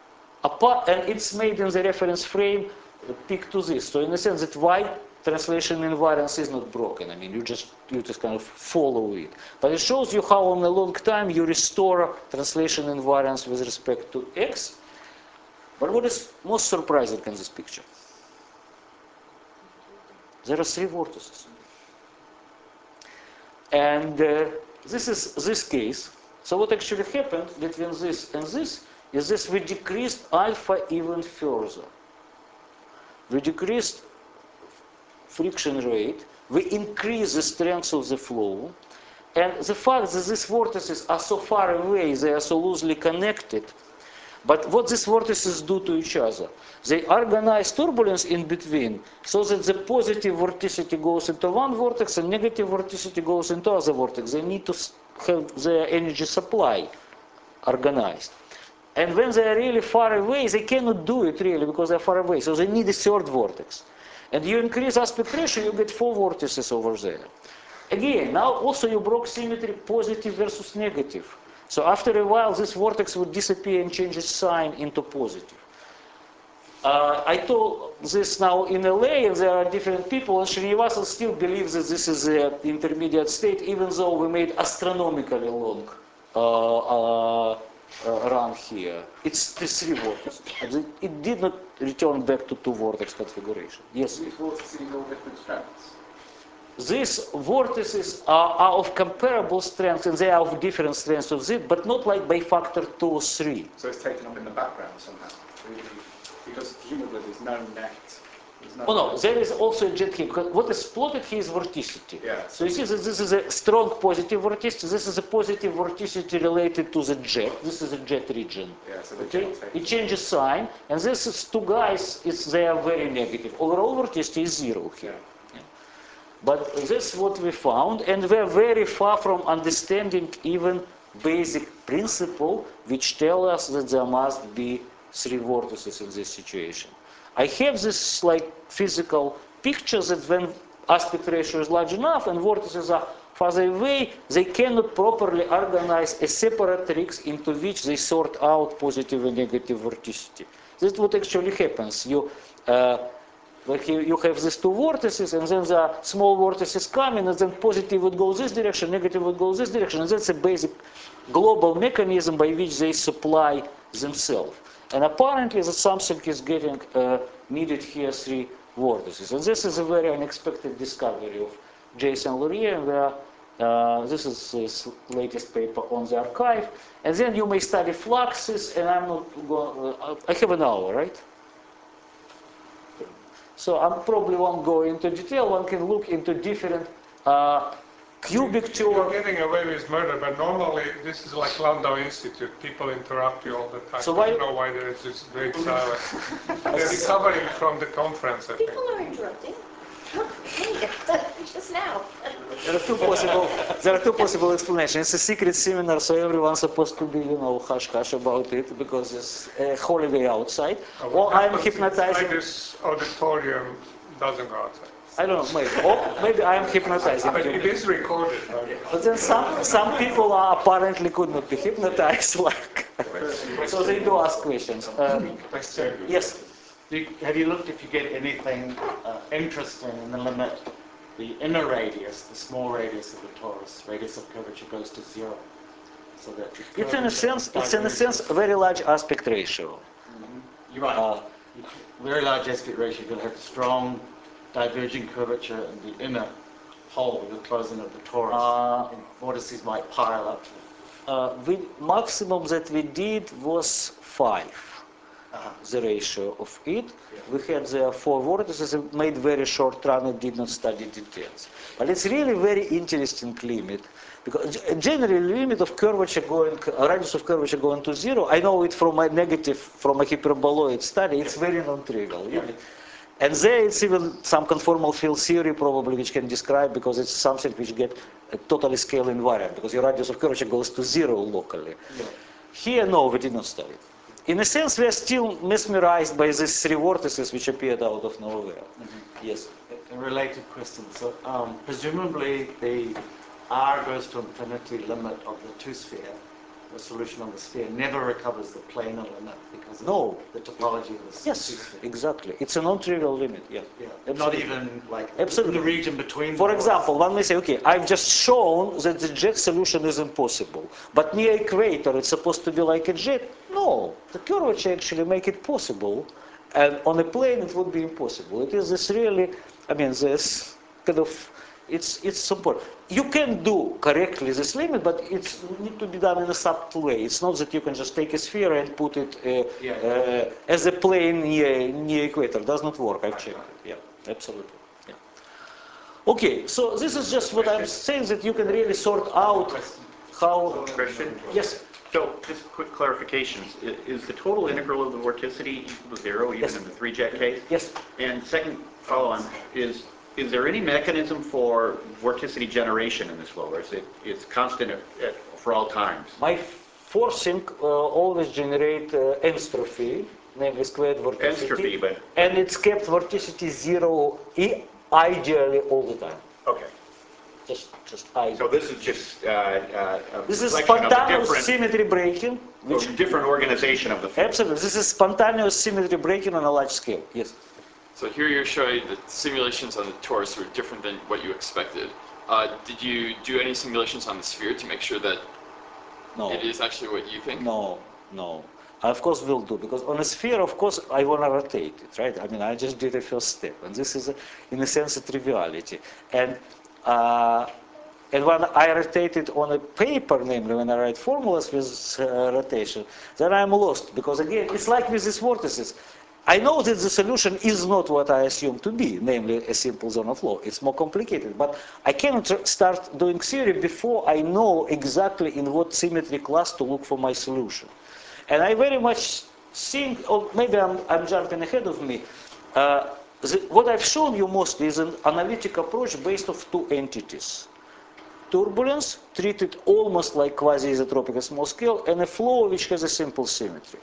Speaker 1: Apart, and it's made in the reference frame peak to this. So in a sense that Y translation invariance is not broken. I mean, you just you just kind of follow it. But it shows you how on a long time you restore translation invariance with respect to X. But what is most surprising in this picture? There are three vortices. And uh, this is this case. So what actually happened between this and this is this we decreased alpha even further. We decreased friction rate, we increase the strength of the flow, and the fact that these vortices are so far away, they are so loosely connected, but what these vortices do to each other? They organize turbulence in between so that the positive vorticity goes into one vortex and negative vorticity goes into other vortex. They need to have their energy supply organized. And when they are really far away, they cannot do it really because they are far away. So they need a third vortex. And you increase aspect ratio, you get four vortices over there. Again, now also you broke symmetry positive versus negative. So after a while, this vortex would disappear and change its sign into positive. Uh, I told this now in L A, and there are different people, and Srinivasa still believes that this is the intermediate state, even though we made astronomically long uh, uh, uh, run here. It's the three vortices. It, it did not return back to two vortex configuration. Yes?
Speaker 8: These vortices all different strengths.
Speaker 1: These vortices are, are of comparable strength, and they are of different strengths of Z, but not like by factor two or three.
Speaker 8: So it's taken up in the background somehow, really, because presumably there's no net. There's no
Speaker 1: Oh no, there is also a jet here. What is plotted here is vorticity.
Speaker 8: Yeah.
Speaker 1: So you see that this is a strong positive vorticity. This is a positive vorticity related to the jet. This is a jet region.
Speaker 8: Yeah, so the
Speaker 1: Okay?
Speaker 8: jet takes-
Speaker 1: It changes sign, and this is two guys. It's they are very negative. Overall vorticity is zero here.
Speaker 8: Yeah.
Speaker 1: But this is what we found, and we're very far from understanding even basic principle which tell us that there must be three vortices in this situation. I have this like physical picture that when aspect ratio is large enough and vortices are farther away, they cannot properly organize a separate tricks into which they sort out positive and negative vorticity. That's what actually happens. You uh, Like you, you have these two vortices, and then the small vortices coming, and then positive would go this direction, negative would go this direction, and that's a basic global mechanism by which they supply themselves. And apparently that something is getting uh, needed here three vortices. And this is a very unexpected discovery of Jason Lurie, and where, uh, this is his latest paper on the archive. And then you may study fluxes, and I'm not going, uh, I have an hour, right? So I probably won't go into detail. One can look into different uh, cubic
Speaker 9: You're
Speaker 1: tour.
Speaker 9: getting away with murder, but normally this is like Landau Institute. People interrupt you all the time.
Speaker 1: So
Speaker 9: I
Speaker 1: why-
Speaker 9: don't know why there is this great silence. They're recovering from the conference, I think.
Speaker 6: People are interrupting. Look, me, just now.
Speaker 1: There are two possible. There are two possible explanations. It's a secret seminar, so everyone's supposed to be, you know, hush hush about it because it's a holiday outside.
Speaker 9: What
Speaker 1: Or I'm
Speaker 9: happens is, Like
Speaker 1: hypnotizing.
Speaker 9: this auditorium doesn't go outside.
Speaker 1: I don't know, maybe. Or maybe I'm hypnotizing.
Speaker 9: But
Speaker 1: you.
Speaker 9: it is recorded. Right?
Speaker 1: But then some some people are apparently could not be hypnotized, like so they do ask questions. Um,
Speaker 10: Question.
Speaker 1: yes.
Speaker 10: Do you, have you looked if you get anything uh, interesting in the limit, the inner radius, the small radius of the torus, radius of curvature goes to zero? So that the
Speaker 1: It's in a
Speaker 10: curvature
Speaker 1: sense, it's in a
Speaker 10: diverges.
Speaker 1: sense a very large aspect ratio.
Speaker 10: You're right.
Speaker 1: Uh,
Speaker 10: Very large aspect ratio. You'll have strong diverging curvature in the inner hole, the closing of the torus.
Speaker 1: Uh,
Speaker 10: and vortices might pile up.
Speaker 1: uh, we, maximum that we did was five,
Speaker 10: Uh-huh.
Speaker 1: the ratio of it. We had the four vortices, and made very short run and did not study details. But it's really very interesting limit. Because generally limit of curvature going, uh, radius of curvature going to zero, I know it from my negative, from a hyperboloid study, it's very non-trivial. Limit. And there it's even some conformal field theory probably which can describe, because it's something which get a totally scale invariant, because your radius of curvature goes to zero locally.
Speaker 10: Yeah.
Speaker 1: Here, no, we did not study it. In a sense, we are still mesmerized by these three vortices which appeared out of nowhere.
Speaker 10: Mm-hmm.
Speaker 1: Yes.
Speaker 10: A related question. So, um, presumably the R goes to infinity limit of the two-sphere, the solution on the sphere, never recovers the planar limit because of
Speaker 1: No.
Speaker 10: the topology of the
Speaker 1: Yes,
Speaker 10: two-sphere.
Speaker 1: exactly. It's a non-trivial limit. Yeah.
Speaker 10: Yeah. Not
Speaker 1: Absolutely.
Speaker 10: even like
Speaker 1: Absolutely.
Speaker 10: in the region between.
Speaker 1: For
Speaker 10: the
Speaker 1: example, one may say, okay, I've just shown that the jet solution is impossible, but near equator it's supposed to be like a jet. No, the curvature actually make it possible, and on a plane it would be impossible. It is this really, I mean, this kind of, it's it's support. You can do correctly this limit, but it's need to be done in a subtle way. It's not that you can just take a sphere and put it uh,
Speaker 10: Yeah.
Speaker 1: uh, as a plane near near equator. It does not work. I've checked it. Yeah, absolutely. Yeah. Okay, so this is just what I'm saying, that you can really sort out how...
Speaker 3: Christian?
Speaker 1: Yes.
Speaker 3: So, just quick clarifications. I- Is the total integral of the vorticity equal to zero, even
Speaker 1: Yes.
Speaker 3: in the three-jet case?
Speaker 1: Yes.
Speaker 3: And second follow-on is, is there any mechanism for vorticity generation in this flow, or is it it's constant at, at, for all times?
Speaker 1: My forcing uh, always generate uh, entropy, namely squared vorticity.
Speaker 3: Entropy, but-
Speaker 1: And it's kept vorticity zero i- ideally all the time.
Speaker 3: Okay.
Speaker 1: Just, just ideally.
Speaker 3: So this is just uh, uh, a
Speaker 1: This is
Speaker 3: reflection of the
Speaker 1: spontaneous
Speaker 3: different,
Speaker 1: symmetry breaking, which
Speaker 3: of different organization of the field.
Speaker 1: absolutely, this is spontaneous symmetry breaking on a large scale. Yes.
Speaker 11: So here you're showing that simulations on the torus were different than what you expected. Uh, did you do any simulations on the sphere to make sure that
Speaker 1: No.
Speaker 11: it is actually what you think?
Speaker 1: No, no. Of course we'll do, because on a sphere, of course, I want to rotate it, right? I mean, I just did the first step, and this is, a, in a sense, a triviality. And uh, and when I rotate it on a paper, namely when I write formulas with uh, rotation, then I'm lost, because again, it's like with these vortices. I know that the solution is not what I assume to be, namely a simple zone of flow. It's more complicated, but I cannot start doing theory before I know exactly in what symmetry class to look for my solution. And I very much think, or maybe I'm, I'm jumping ahead of me, uh, the, what I've shown you mostly is an analytic approach based on two entities. Turbulence, treated almost like quasi-isotropic at small scale, and a flow which has a simple symmetry.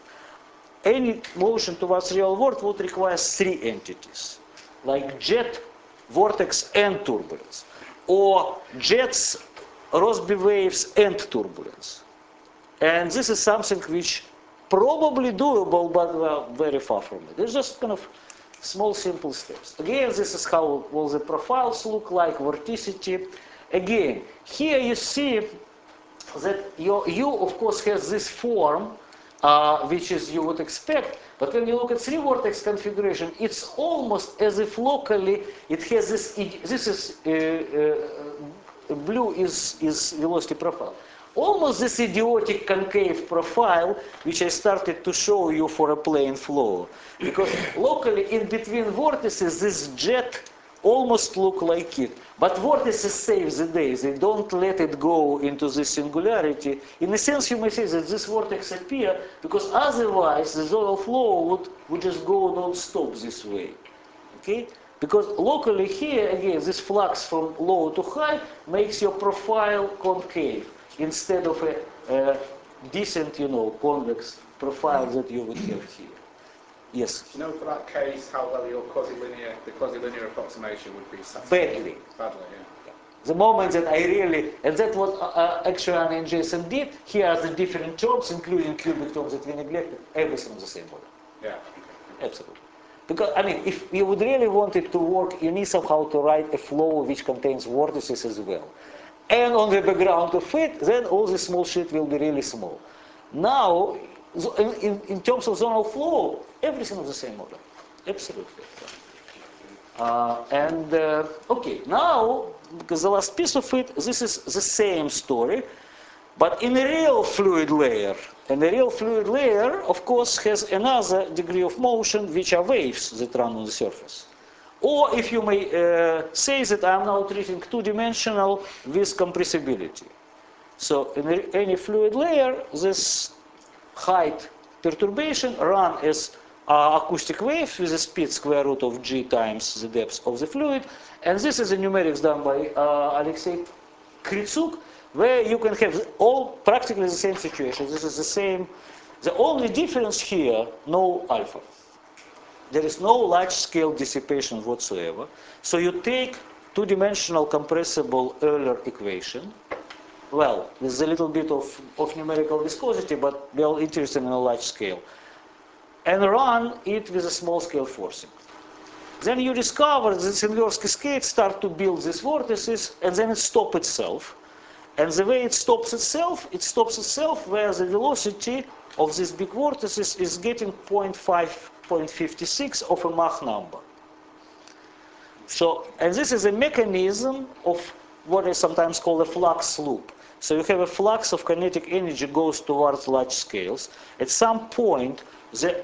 Speaker 1: Any motion towards real world would require three entities, like jet, vortex, and turbulence, or jets, Rossby waves, and turbulence. And this is something which probably doable, but well, very far from it. It's just kind of small, simple steps. Again, this is how all the profiles look like, vorticity. Again, here you see that your U, of course, has this form, uh, which is you would expect, but when you look at three-vortex configuration, it's almost as if locally it has this, this is, uh, uh, blue is, is velocity profile. Almost this idiotic concave profile, which I started to show you for a plane flow. Because locally, in between vortices, this jet almost look like it. But vortices save the day. They don't let it go into this singularity. In a sense, you may say that this vortex appear, because otherwise the zonal flow would, would just go non-stop this way. Okay? Because locally here, again, this flux from low to high makes your profile concave, instead of a, a decent, you know, convex profile that you would have here. Yes?
Speaker 8: Do you know for that case how well your quasi-linear, the quasi-linear approximation would be satisfied?
Speaker 1: Badly.
Speaker 8: Badly, yeah.
Speaker 1: The moment that I really, and that's what uh, actually Anna and Jason did, here are the different terms, including cubic terms that we neglected, everything on the same order.
Speaker 8: Yeah.
Speaker 1: Absolutely. Because, I mean, if you would really want it to work, you need somehow to write a flow which contains vortices as well. And on the background of it, then all the small shit will be really small. Now, in, in, in terms of zonal flow, everything is the same order. Absolutely. Uh, and, uh, okay, now, because the last piece of it, this is the same story, but in a real fluid layer. And the real fluid layer, of course, has another degree of motion, which are waves that run on the surface. Or, if you may uh, say that I'm now treating two-dimensional with compressibility. So, in any fluid layer, this height perturbation run as uh, acoustic wave with a speed square root of g times the depth of the fluid. And this is a numerics done by uh, Alexei Kritsuk, where you can have all practically the same situation. This is the same. The only difference here, no alpha. There is no large-scale dissipation whatsoever. So you take two-dimensional compressible Euler equation, well, with a little bit of, of numerical viscosity, but we are interested in a large scale, and run it with a small-scale forcing. Then you discover that this inverse cascade starts to build these vortices, and then it stops itself. And the way it stops itself, it stops itself where the velocity of these big vortices is getting zero point five, zero point five six of a Mach number. So, and this is a mechanism of what is sometimes called a flux loop. So you have a flux of kinetic energy goes towards large scales. At some point, the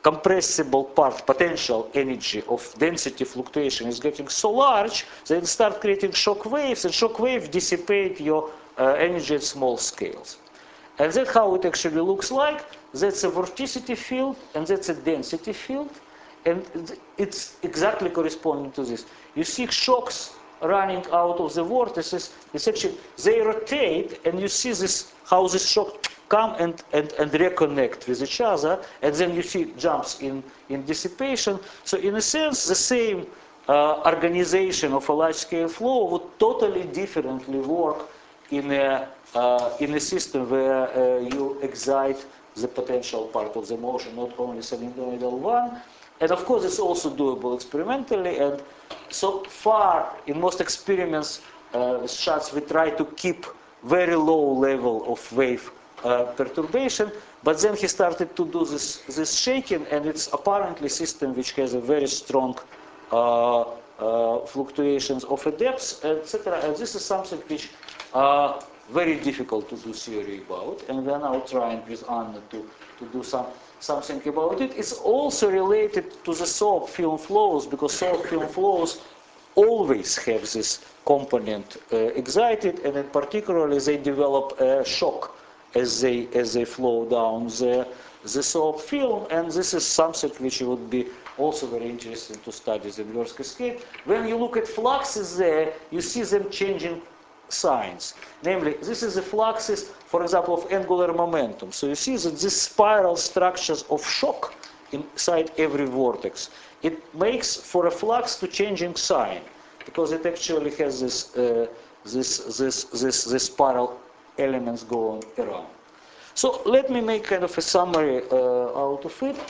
Speaker 1: compressible part, potential energy of density fluctuation is getting so large that it starts creating shock waves, and shock waves dissipate your uh, energy at small scales. And that's how it actually looks like. That's a vorticity field, and that's a density field. And it's exactly corresponding to this. You see shocks running out of the vortices. It's actually, they rotate, and you see this, how this shock come and, and, and reconnect with each other, and then you see jumps in, in dissipation. So in a sense, the same uh, organization of a large-scale flow would totally differently work in a, uh, in a system where uh, you excite the potential part of the motion, not only sinusoidal one. And of course, it's also doable experimentally. And so far, in most experiments, uh, shots, we try to keep very low level of wave uh, perturbation. But then he started to do this, this shaking, and it's apparently a system which has a very strong uh, uh, fluctuations of a depth, et cetera. And this is something which uh, very difficult to do theory about. And we are now trying with Anna to, to do some something about it. It's also related to the soap film flows, because soap film flows always have this component uh, excited, and in particularly they develop a shock as they as they flow down the the soap film, and this is something which would be also very interesting to study the inverse cascade. When you look at fluxes there, you see them changing signs. Namely, this is the fluxes, for example, of angular momentum. So you see that these spiral structures of shock inside every vortex, it makes for a flux to changing sign, because it actually has this uh, this this this this spiral elements going around. So let me make kind of a summary uh, out of it.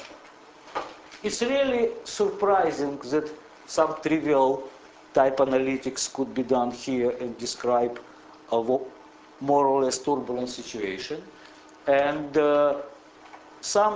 Speaker 1: It's really surprising that some trivial type analytics could be done here and describe a more or less turbulent situation. And uh, some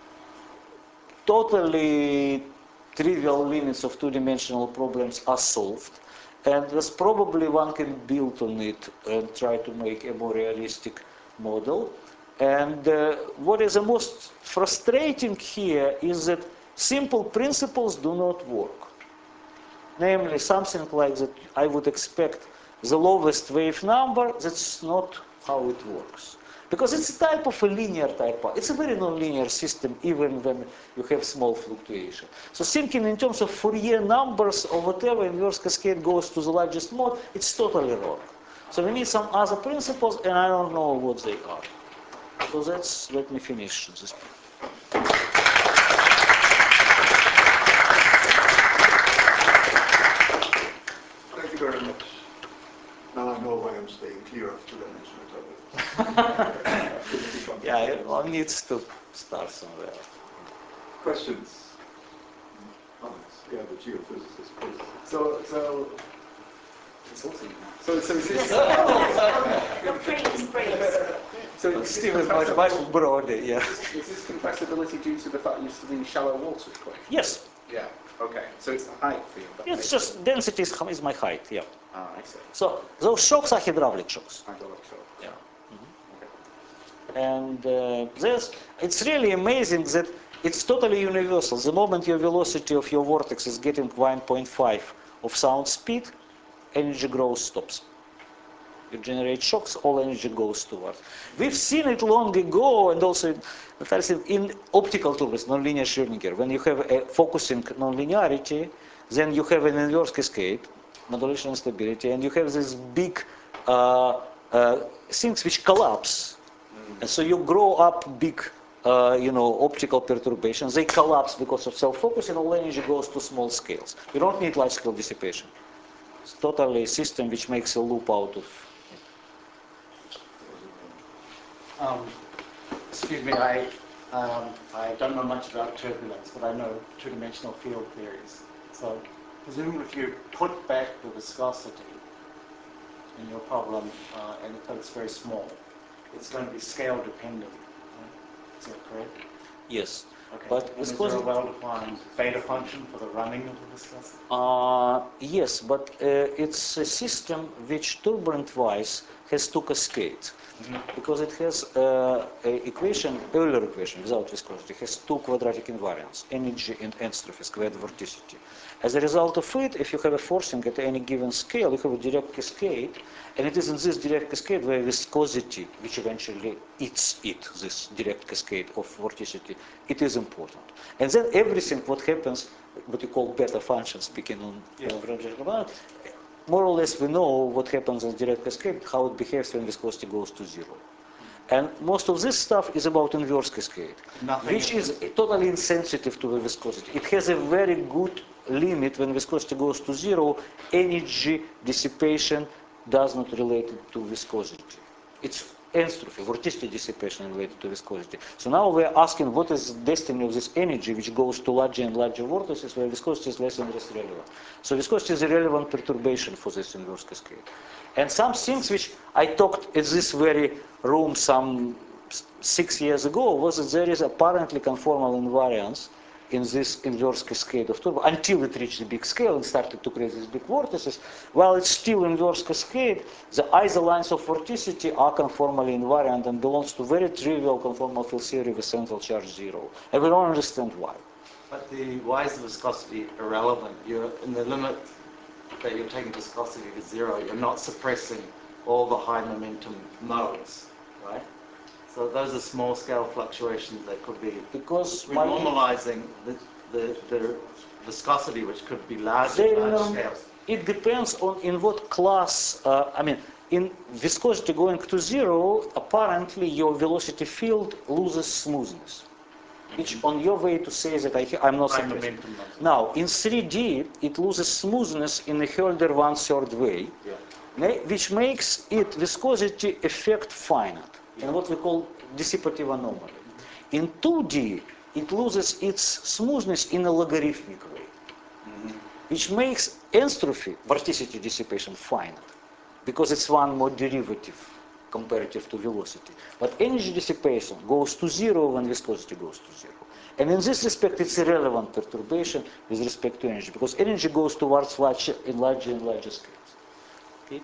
Speaker 1: totally trivial limits of two-dimensional problems are solved. And there's probably one can build on it and try to make a more realistic model. And uh, what is the most frustrating here is that simple principles do not work. Namely, something like that, I would expect the lowest wave number. That's not how it works. Because it's a type of a linear type. It's a very non-linear system, even when you have small fluctuation. So thinking in terms of Fourier numbers or whatever, inverse cascade goes to the largest mode, it's totally wrong. So we need some other principles, and I don't know what they are. So that's, let me finish this part.
Speaker 12: Thank you very much. Now I know why I'm staying clear of two-dimensional topics.
Speaker 1: Yeah, one needs to start somewhere.
Speaker 12: Questions? Comments? Yeah, the geophysicist, please.
Speaker 8: So, so, insulting. So, so is this...
Speaker 6: Your praise, praise.
Speaker 8: So is
Speaker 1: Steve is much, much broader, yeah.
Speaker 8: Is this compressibility due to the fact you're studying shallow water equation?
Speaker 1: Yes.
Speaker 8: Yeah, okay. So it's the height field.
Speaker 1: It's just density is, is my height, yeah.
Speaker 8: Ah, I see.
Speaker 1: So those shocks are hydraulic shocks.
Speaker 8: Hydraulic shock.
Speaker 1: Yeah. Mm-hmm. Okay. And uh, this, it's really amazing that it's totally universal. The moment your velocity of your vortex is getting one point five of sound speed, energy growth stops. You generate shocks, all energy goes towards. We've seen it long ago, and also in optical turbulence, nonlinear Schrödinger. When you have a focusing nonlinearity, then you have an inverse cascade, modulation instability, and you have these big uh, uh, things which collapse. And so you grow up big, uh, you know, optical perturbations. They collapse because of self-focusing, all energy goes to small scales. You don't need large-scale dissipation. It's totally a system which makes a loop out of.
Speaker 10: Um, excuse me, I, um, I don't know much about turbulence, but I know two-dimensional field theories. So presumably if you put back the viscosity in your problem, uh, and if it's very small, it's going to be scale dependent. Right? Is that correct?
Speaker 1: Yes.
Speaker 10: Okay.
Speaker 1: But
Speaker 10: And is there a
Speaker 1: viscosity,
Speaker 10: well-defined beta function for the running of the viscosity?
Speaker 1: uh, yes, but uh, it's a system which turbulent-wise has two cascades. Because it has uh, a equation, Euler equation without viscosity, has two quadratic invariants, energy and entropy, squared vorticity. As a result of it, if you have a forcing at any given scale, you have a direct cascade, and it is in this direct cascade where viscosity, which eventually eats it, this direct cascade of vorticity, it is important. And then everything what happens, what you call beta function, speaking on yeah. more or less we know what happens in direct cascade, how it behaves when viscosity goes to zero. And most of this stuff is about inverse cascade,
Speaker 10: Nothing
Speaker 1: which is totally insensitive to the viscosity. It has a very good limit when viscosity goes to zero. Energy dissipation does not relate to viscosity. It's entropy, vorticity dissipation related to viscosity. So now we're asking what is the destiny of this energy which goes to larger and larger vortices where viscosity is less and less relevant. So viscosity is a relevant perturbation for this inverse cascade. And some things which I talked in this very room some six years ago was that there is apparently conformal invariance in this inverse cascade of turbo until it reached the big scale and started to create these big vortices. While it's still inverse cascade, the isolines of vorticity are conformally invariant and belongs to very trivial conformal field theory with central charge zero. And we don't understand why.
Speaker 10: But the, why is the viscosity irrelevant? You're in the limit that you're taking viscosity to zero, you're not suppressing all the high momentum modes, right? So those are small scale fluctuations that could be,
Speaker 1: because
Speaker 10: we're normalizing the, the, the viscosity, which could be large at large scales.
Speaker 1: It depends on in what class, uh, I mean, in viscosity going to zero, apparently your velocity field loses smoothness. Which on your way to say that I, I'm not suppressing. Now, in three D, it loses smoothness in a Hölder one-third way, yeah. which makes it viscosity effect finite, yeah. in what we call dissipative anomaly. In two D, it loses its smoothness in a logarithmic way, mm-hmm. which makes entropy, vorticity dissipation, finite, because it's one more derivative comparative to velocity. But energy dissipation goes to zero when viscosity goes to zero. And in this respect, it's a relevant perturbation with respect to energy, because energy goes towards larger and larger and larger scales. Okay?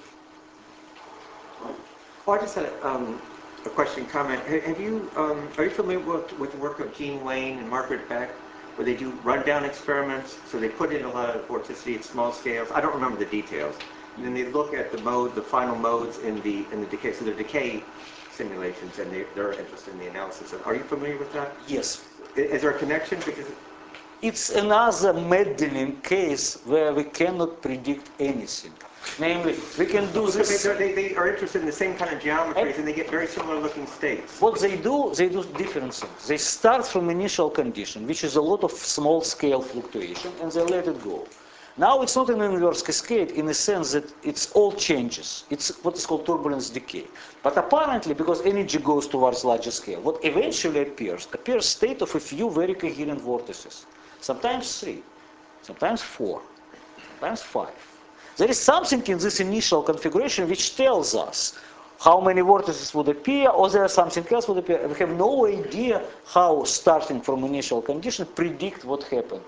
Speaker 13: Oh, I just had a, um, a question, comment. Have you, um, are you familiar with, with the work of Jean Wayne and Margaret Beck, where they do rundown experiments? So they put in a lot of vorticity at small scales. I don't remember the details. And then they look at the mode, the final modes in the in the decay. So they're decay simulations, and they, they're interested in the analysis. Are you familiar with that?
Speaker 1: Yes.
Speaker 13: Is, is there a connection? Because
Speaker 1: it's another maddening case where we cannot predict anything. Namely, we can do this.
Speaker 13: They, they, they are interested in the same kind of geometries, and, and they get very similar looking states.
Speaker 1: What they do, they do different things. They start from initial condition, which is a lot of small scale fluctuation, and they let it go. Now it's not an inverse cascade in the sense that it's all changes. It's what is called turbulence decay. But apparently, because energy goes towards larger scale, what eventually appears, appears state of a few very coherent vortices. Sometimes three, sometimes four, sometimes five. There is something in this initial configuration which tells us how many vortices would appear, or there is something else would appear. We have no idea how, starting from initial condition, predict what happened.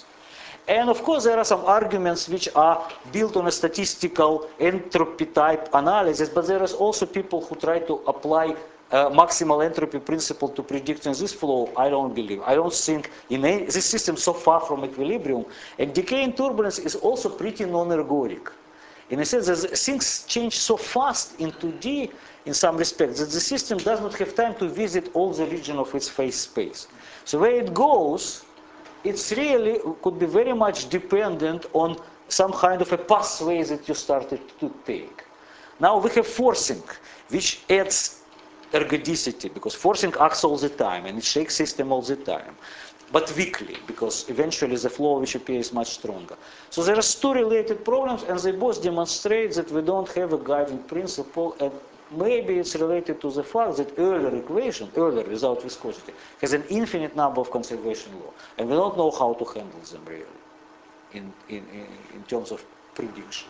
Speaker 1: And of course, there are some arguments which are built on a statistical entropy type analysis, but there is also people who try to apply uh, maximal entropy principle to predicting this flow. I don't believe. I don't think in any, this system so far from equilibrium. And decay and turbulence is also pretty non-ergodic. In a sense, that things change so fast in two D in some respects that the system does not have time to visit all the region of its phase space. So where it goes, it's really could be very much dependent on some kind of a pathway that you started to take. Now we have forcing, which adds ergodicity, because forcing acts all the time and it shakes system all the time, but weakly, because eventually the flow which appears is much stronger. So there are two related problems, and they both demonstrate that we don't have a guiding principle, and maybe it's related to the fact that Euler equation, Euler without viscosity, has an infinite number of conservation laws, and we don't know how to handle them really, in, in, in, in terms of prediction.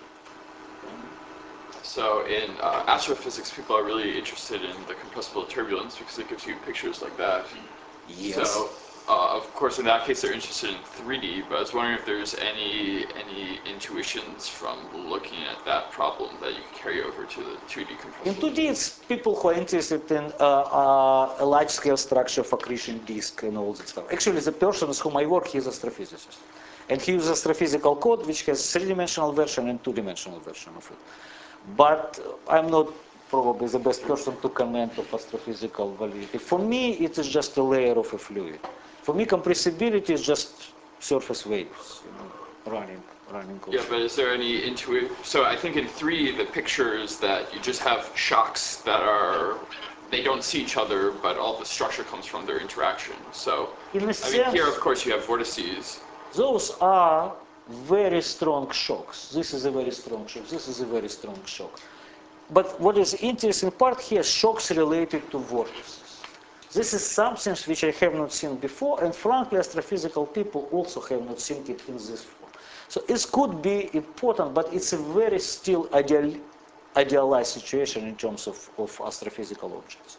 Speaker 11: So in uh, astrophysics, people are really interested in the compressible turbulence because it gives you pictures like that.
Speaker 1: Yes.
Speaker 11: So uh, of course, in that case, they're interested in three D, but I was wondering if there's any any intuitions from looking at that problem that you can carry over to the two D compressible.
Speaker 1: In two D, it's people who are interested in uh, uh, a large-scale structure of accretion disk and all that stuff. Actually, the person with whom I work, he's an astrophysicist. And he uses astrophysical code, which has three-dimensional version and two-dimensional version of it. But I'm not probably the best person to comment of astrophysical validity. For me, it is just a layer of a fluid. For me, compressibility is just surface waves, you know, running, running close.
Speaker 11: Yeah, but is there any intuition? So I think in three, the picture is that you just have shocks that are, they don't see each other, but all the structure comes from their interaction. So,
Speaker 1: In a
Speaker 11: I mean,
Speaker 1: sense,
Speaker 11: here, of course, you have vortices.
Speaker 1: those are very strong shocks. This is a very strong shock. This is a very strong shock. But what is interesting part here, shocks related to vortices. This is something which I have not seen before, and frankly, astrophysical people also have not seen it in this form. So it could be important, but it's a very still ideal, idealized situation in terms of, of astrophysical objects.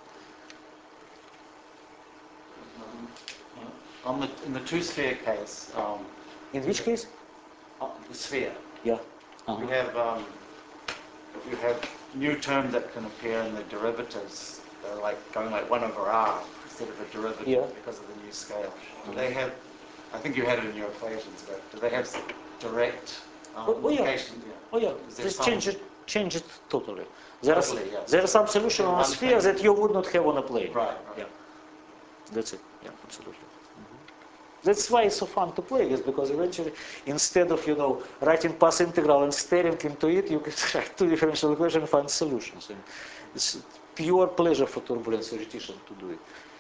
Speaker 10: On the, in the two-sphere case, um,
Speaker 1: in which case?
Speaker 10: Uh, the sphere.
Speaker 1: Yeah. Uh-huh.
Speaker 10: You have um, you have new terms that can appear in the derivatives, uh, like going like one over r instead of a derivative
Speaker 1: yeah.
Speaker 10: because of the new scale. Do they have? I think you had it in your equations, but do they have direct um,
Speaker 1: oh, oh, yeah.
Speaker 10: implications? Yeah.
Speaker 1: Oh yeah. Just change it. Change it totally. There
Speaker 10: totally,
Speaker 1: are
Speaker 10: yeah.
Speaker 1: there are some solution on a sphere that you would not have on a plane.
Speaker 10: Right. right.
Speaker 1: Yeah. That's it. Yeah. Absolutely. That's why it's so fun to play with, because eventually, instead of, you know, writing path integral and staring into it, you can write two differential equations and find solutions. And it's pure pleasure for turbulence theoretician to do it.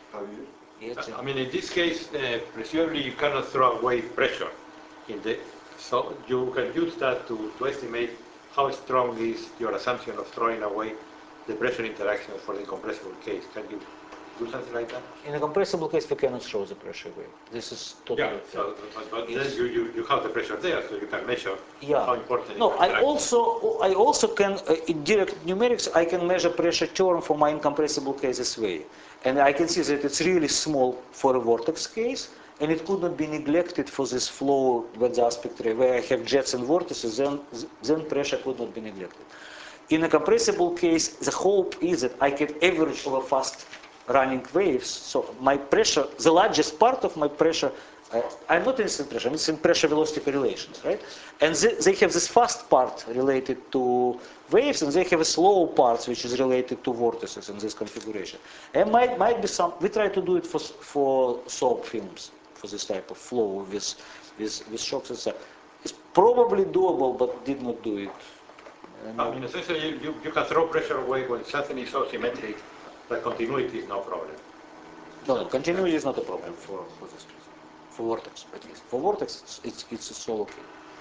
Speaker 14: Yes, I mean, in this case, uh, presumably you cannot throw away pressure in the, so you can use that to, to estimate how strong is your assumption of throwing away the pressure interaction for the compressible case. Can you do something like that?
Speaker 1: In a compressible case, we cannot show the pressure wave. This is totally.
Speaker 14: Yeah, so, but, but then you, you, you have the pressure there, so you can measure
Speaker 1: yeah.
Speaker 14: how important
Speaker 1: no,
Speaker 14: it is.
Speaker 1: I also, I also can, uh, in direct numerics, I can measure pressure term for my incompressible case this way. And I can see that it's really small for a vortex case, and it could not be neglected for this flow with the aspect ray, where I have jets and vortices, then, then pressure could not be neglected. In a compressible case, the hope is that I can average over fast running waves. So my pressure, the largest part of my pressure, uh, I'm not interested in pressure, I'm interested in pressure velocity correlations, right? And they, they have this fast part related to waves, and they have a slow part which is related to vortices in this configuration. And might might be some. We try to do it for for soap films for this type of flow with with with shocks and stuff. It's probably doable, but did not do it.
Speaker 14: Uh, I mean, essentially, you, you can throw pressure away when something is so symmetric that continuity is no problem.
Speaker 1: No, no, continuity is not a problem for, for this case. For vortex, at least. For vortex, it's, it's, it's so okay.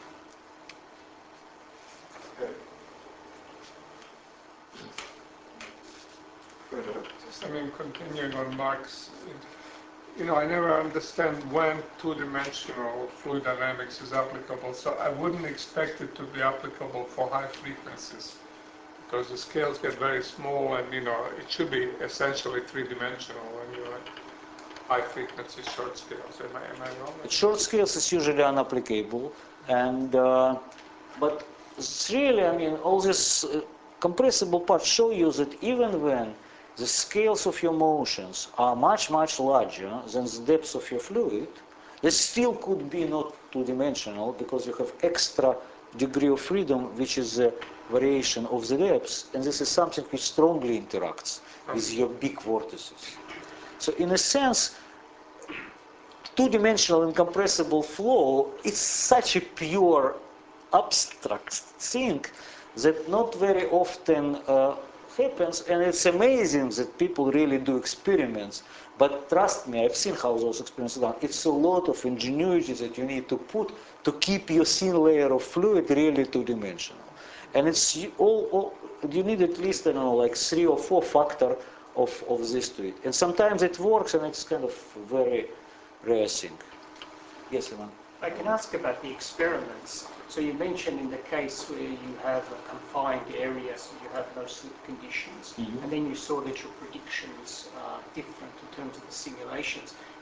Speaker 9: Just, I mean, continuing on Mark's, you know, I never understand when two-dimensional fluid dynamics is applicable, so I wouldn't expect it to be applicable for high frequencies, because the scales get very small, and, you know, it should be essentially three-dimensional when you're at high-frequency short scales. Am I, am I wrong?
Speaker 1: At short scales, it's usually unapplicable, and uh, but it's really, I mean, all this uh, compressible parts show you that even when the scales of your motions are much, much larger than the depths of your fluid, they still could be not two-dimensional, because you have extra degree of freedom, which is the variation of the depths, and this is something which strongly interacts with your big vortices. So in a sense, two-dimensional incompressible flow is such a pure abstract thing that not very often uh, happens, and it's amazing that people really do experiments. But trust me, I've seen how those experiments are done. It's a lot of ingenuity that you need to put to keep your thin layer of fluid really two-dimensional. And it's all, all you need at least, I don't know, like three or four factor of, of this to it. And sometimes it works, and it's kind of very rare thing. Yes, Ivan?
Speaker 15: I can ask about the experiments. So you mentioned in the case where you have a confined area, so you have no slip conditions,
Speaker 1: mm-hmm.
Speaker 15: and then you saw that your predictions are different in terms of the simulations.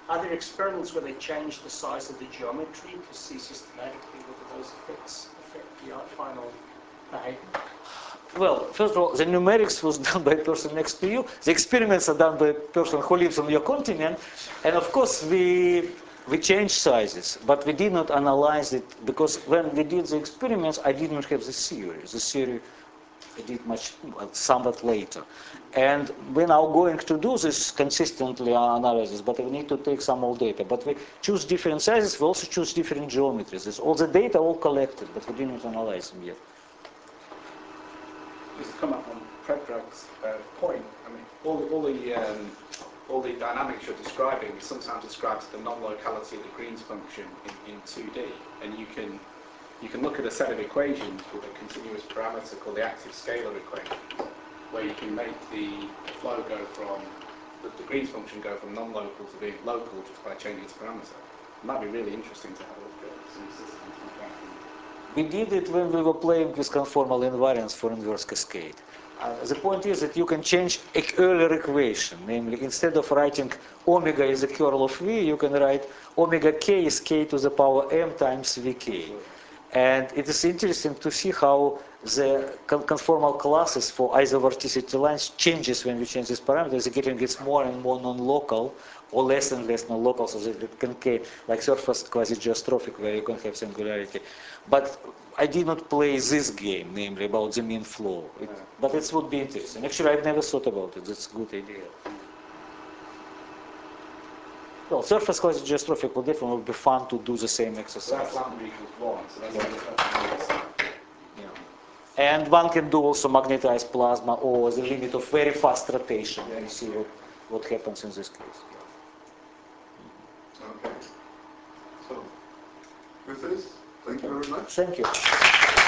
Speaker 15: Are there experiments where they change the size of the geometry to see systematically whether those effects affect the final behavior?
Speaker 1: Well, first of all, the numerics was done by a person next to you. The experiments are done by a person who lives on your continent. And of course, we we changed sizes, but we did not analyze it because when we did the experiments, I did not have the theory. The theory I did much somewhat later. And we're now going to do this consistently analysis, but we need to take some more data. But we choose different sizes, we also choose different geometries. It's all the data all collected, but we didn't analyze them yet.
Speaker 8: Just to come up on Predrag's uh, point, I mean, all the, all the um, all the dynamics you're describing is sometimes described as the non-locality of the Green's function in, in two D, and you can you can look at a set of equations with a continuous parameter called the active scalar equation, where you can make the flow go from the, the Green's function go from non-local to being local just by changing its parameter. It might be really interesting to have a look at some systems like that.
Speaker 1: We did it when we were playing with conformal invariance for inverse cascade. Uh, the point is that you can change an earlier equation, namely instead of writing omega is the curl of V, you can write omega k is k to the power m times vk. And it is interesting to see how the con conformal classes for isovorticity lines changes when you change these parameters. The getting gets more and more non-local, or less and less non-local, so that it can be like surface quasi-geostrophic, where you can have singularity. But I did not play this game, namely about the mean flow. It, but it would be interesting. Actually, I've never thought about it. That's a good idea. Well, surface quasi-geostrophic will definitely be fun to do the same exercise.
Speaker 8: So that's lambda equals one, so that's yeah.
Speaker 1: Yeah. And one can do also magnetized plasma or the limit of very fast rotation and see what, what happens in this case.
Speaker 12: Okay. So, with this, thank you very much.
Speaker 1: Thank you.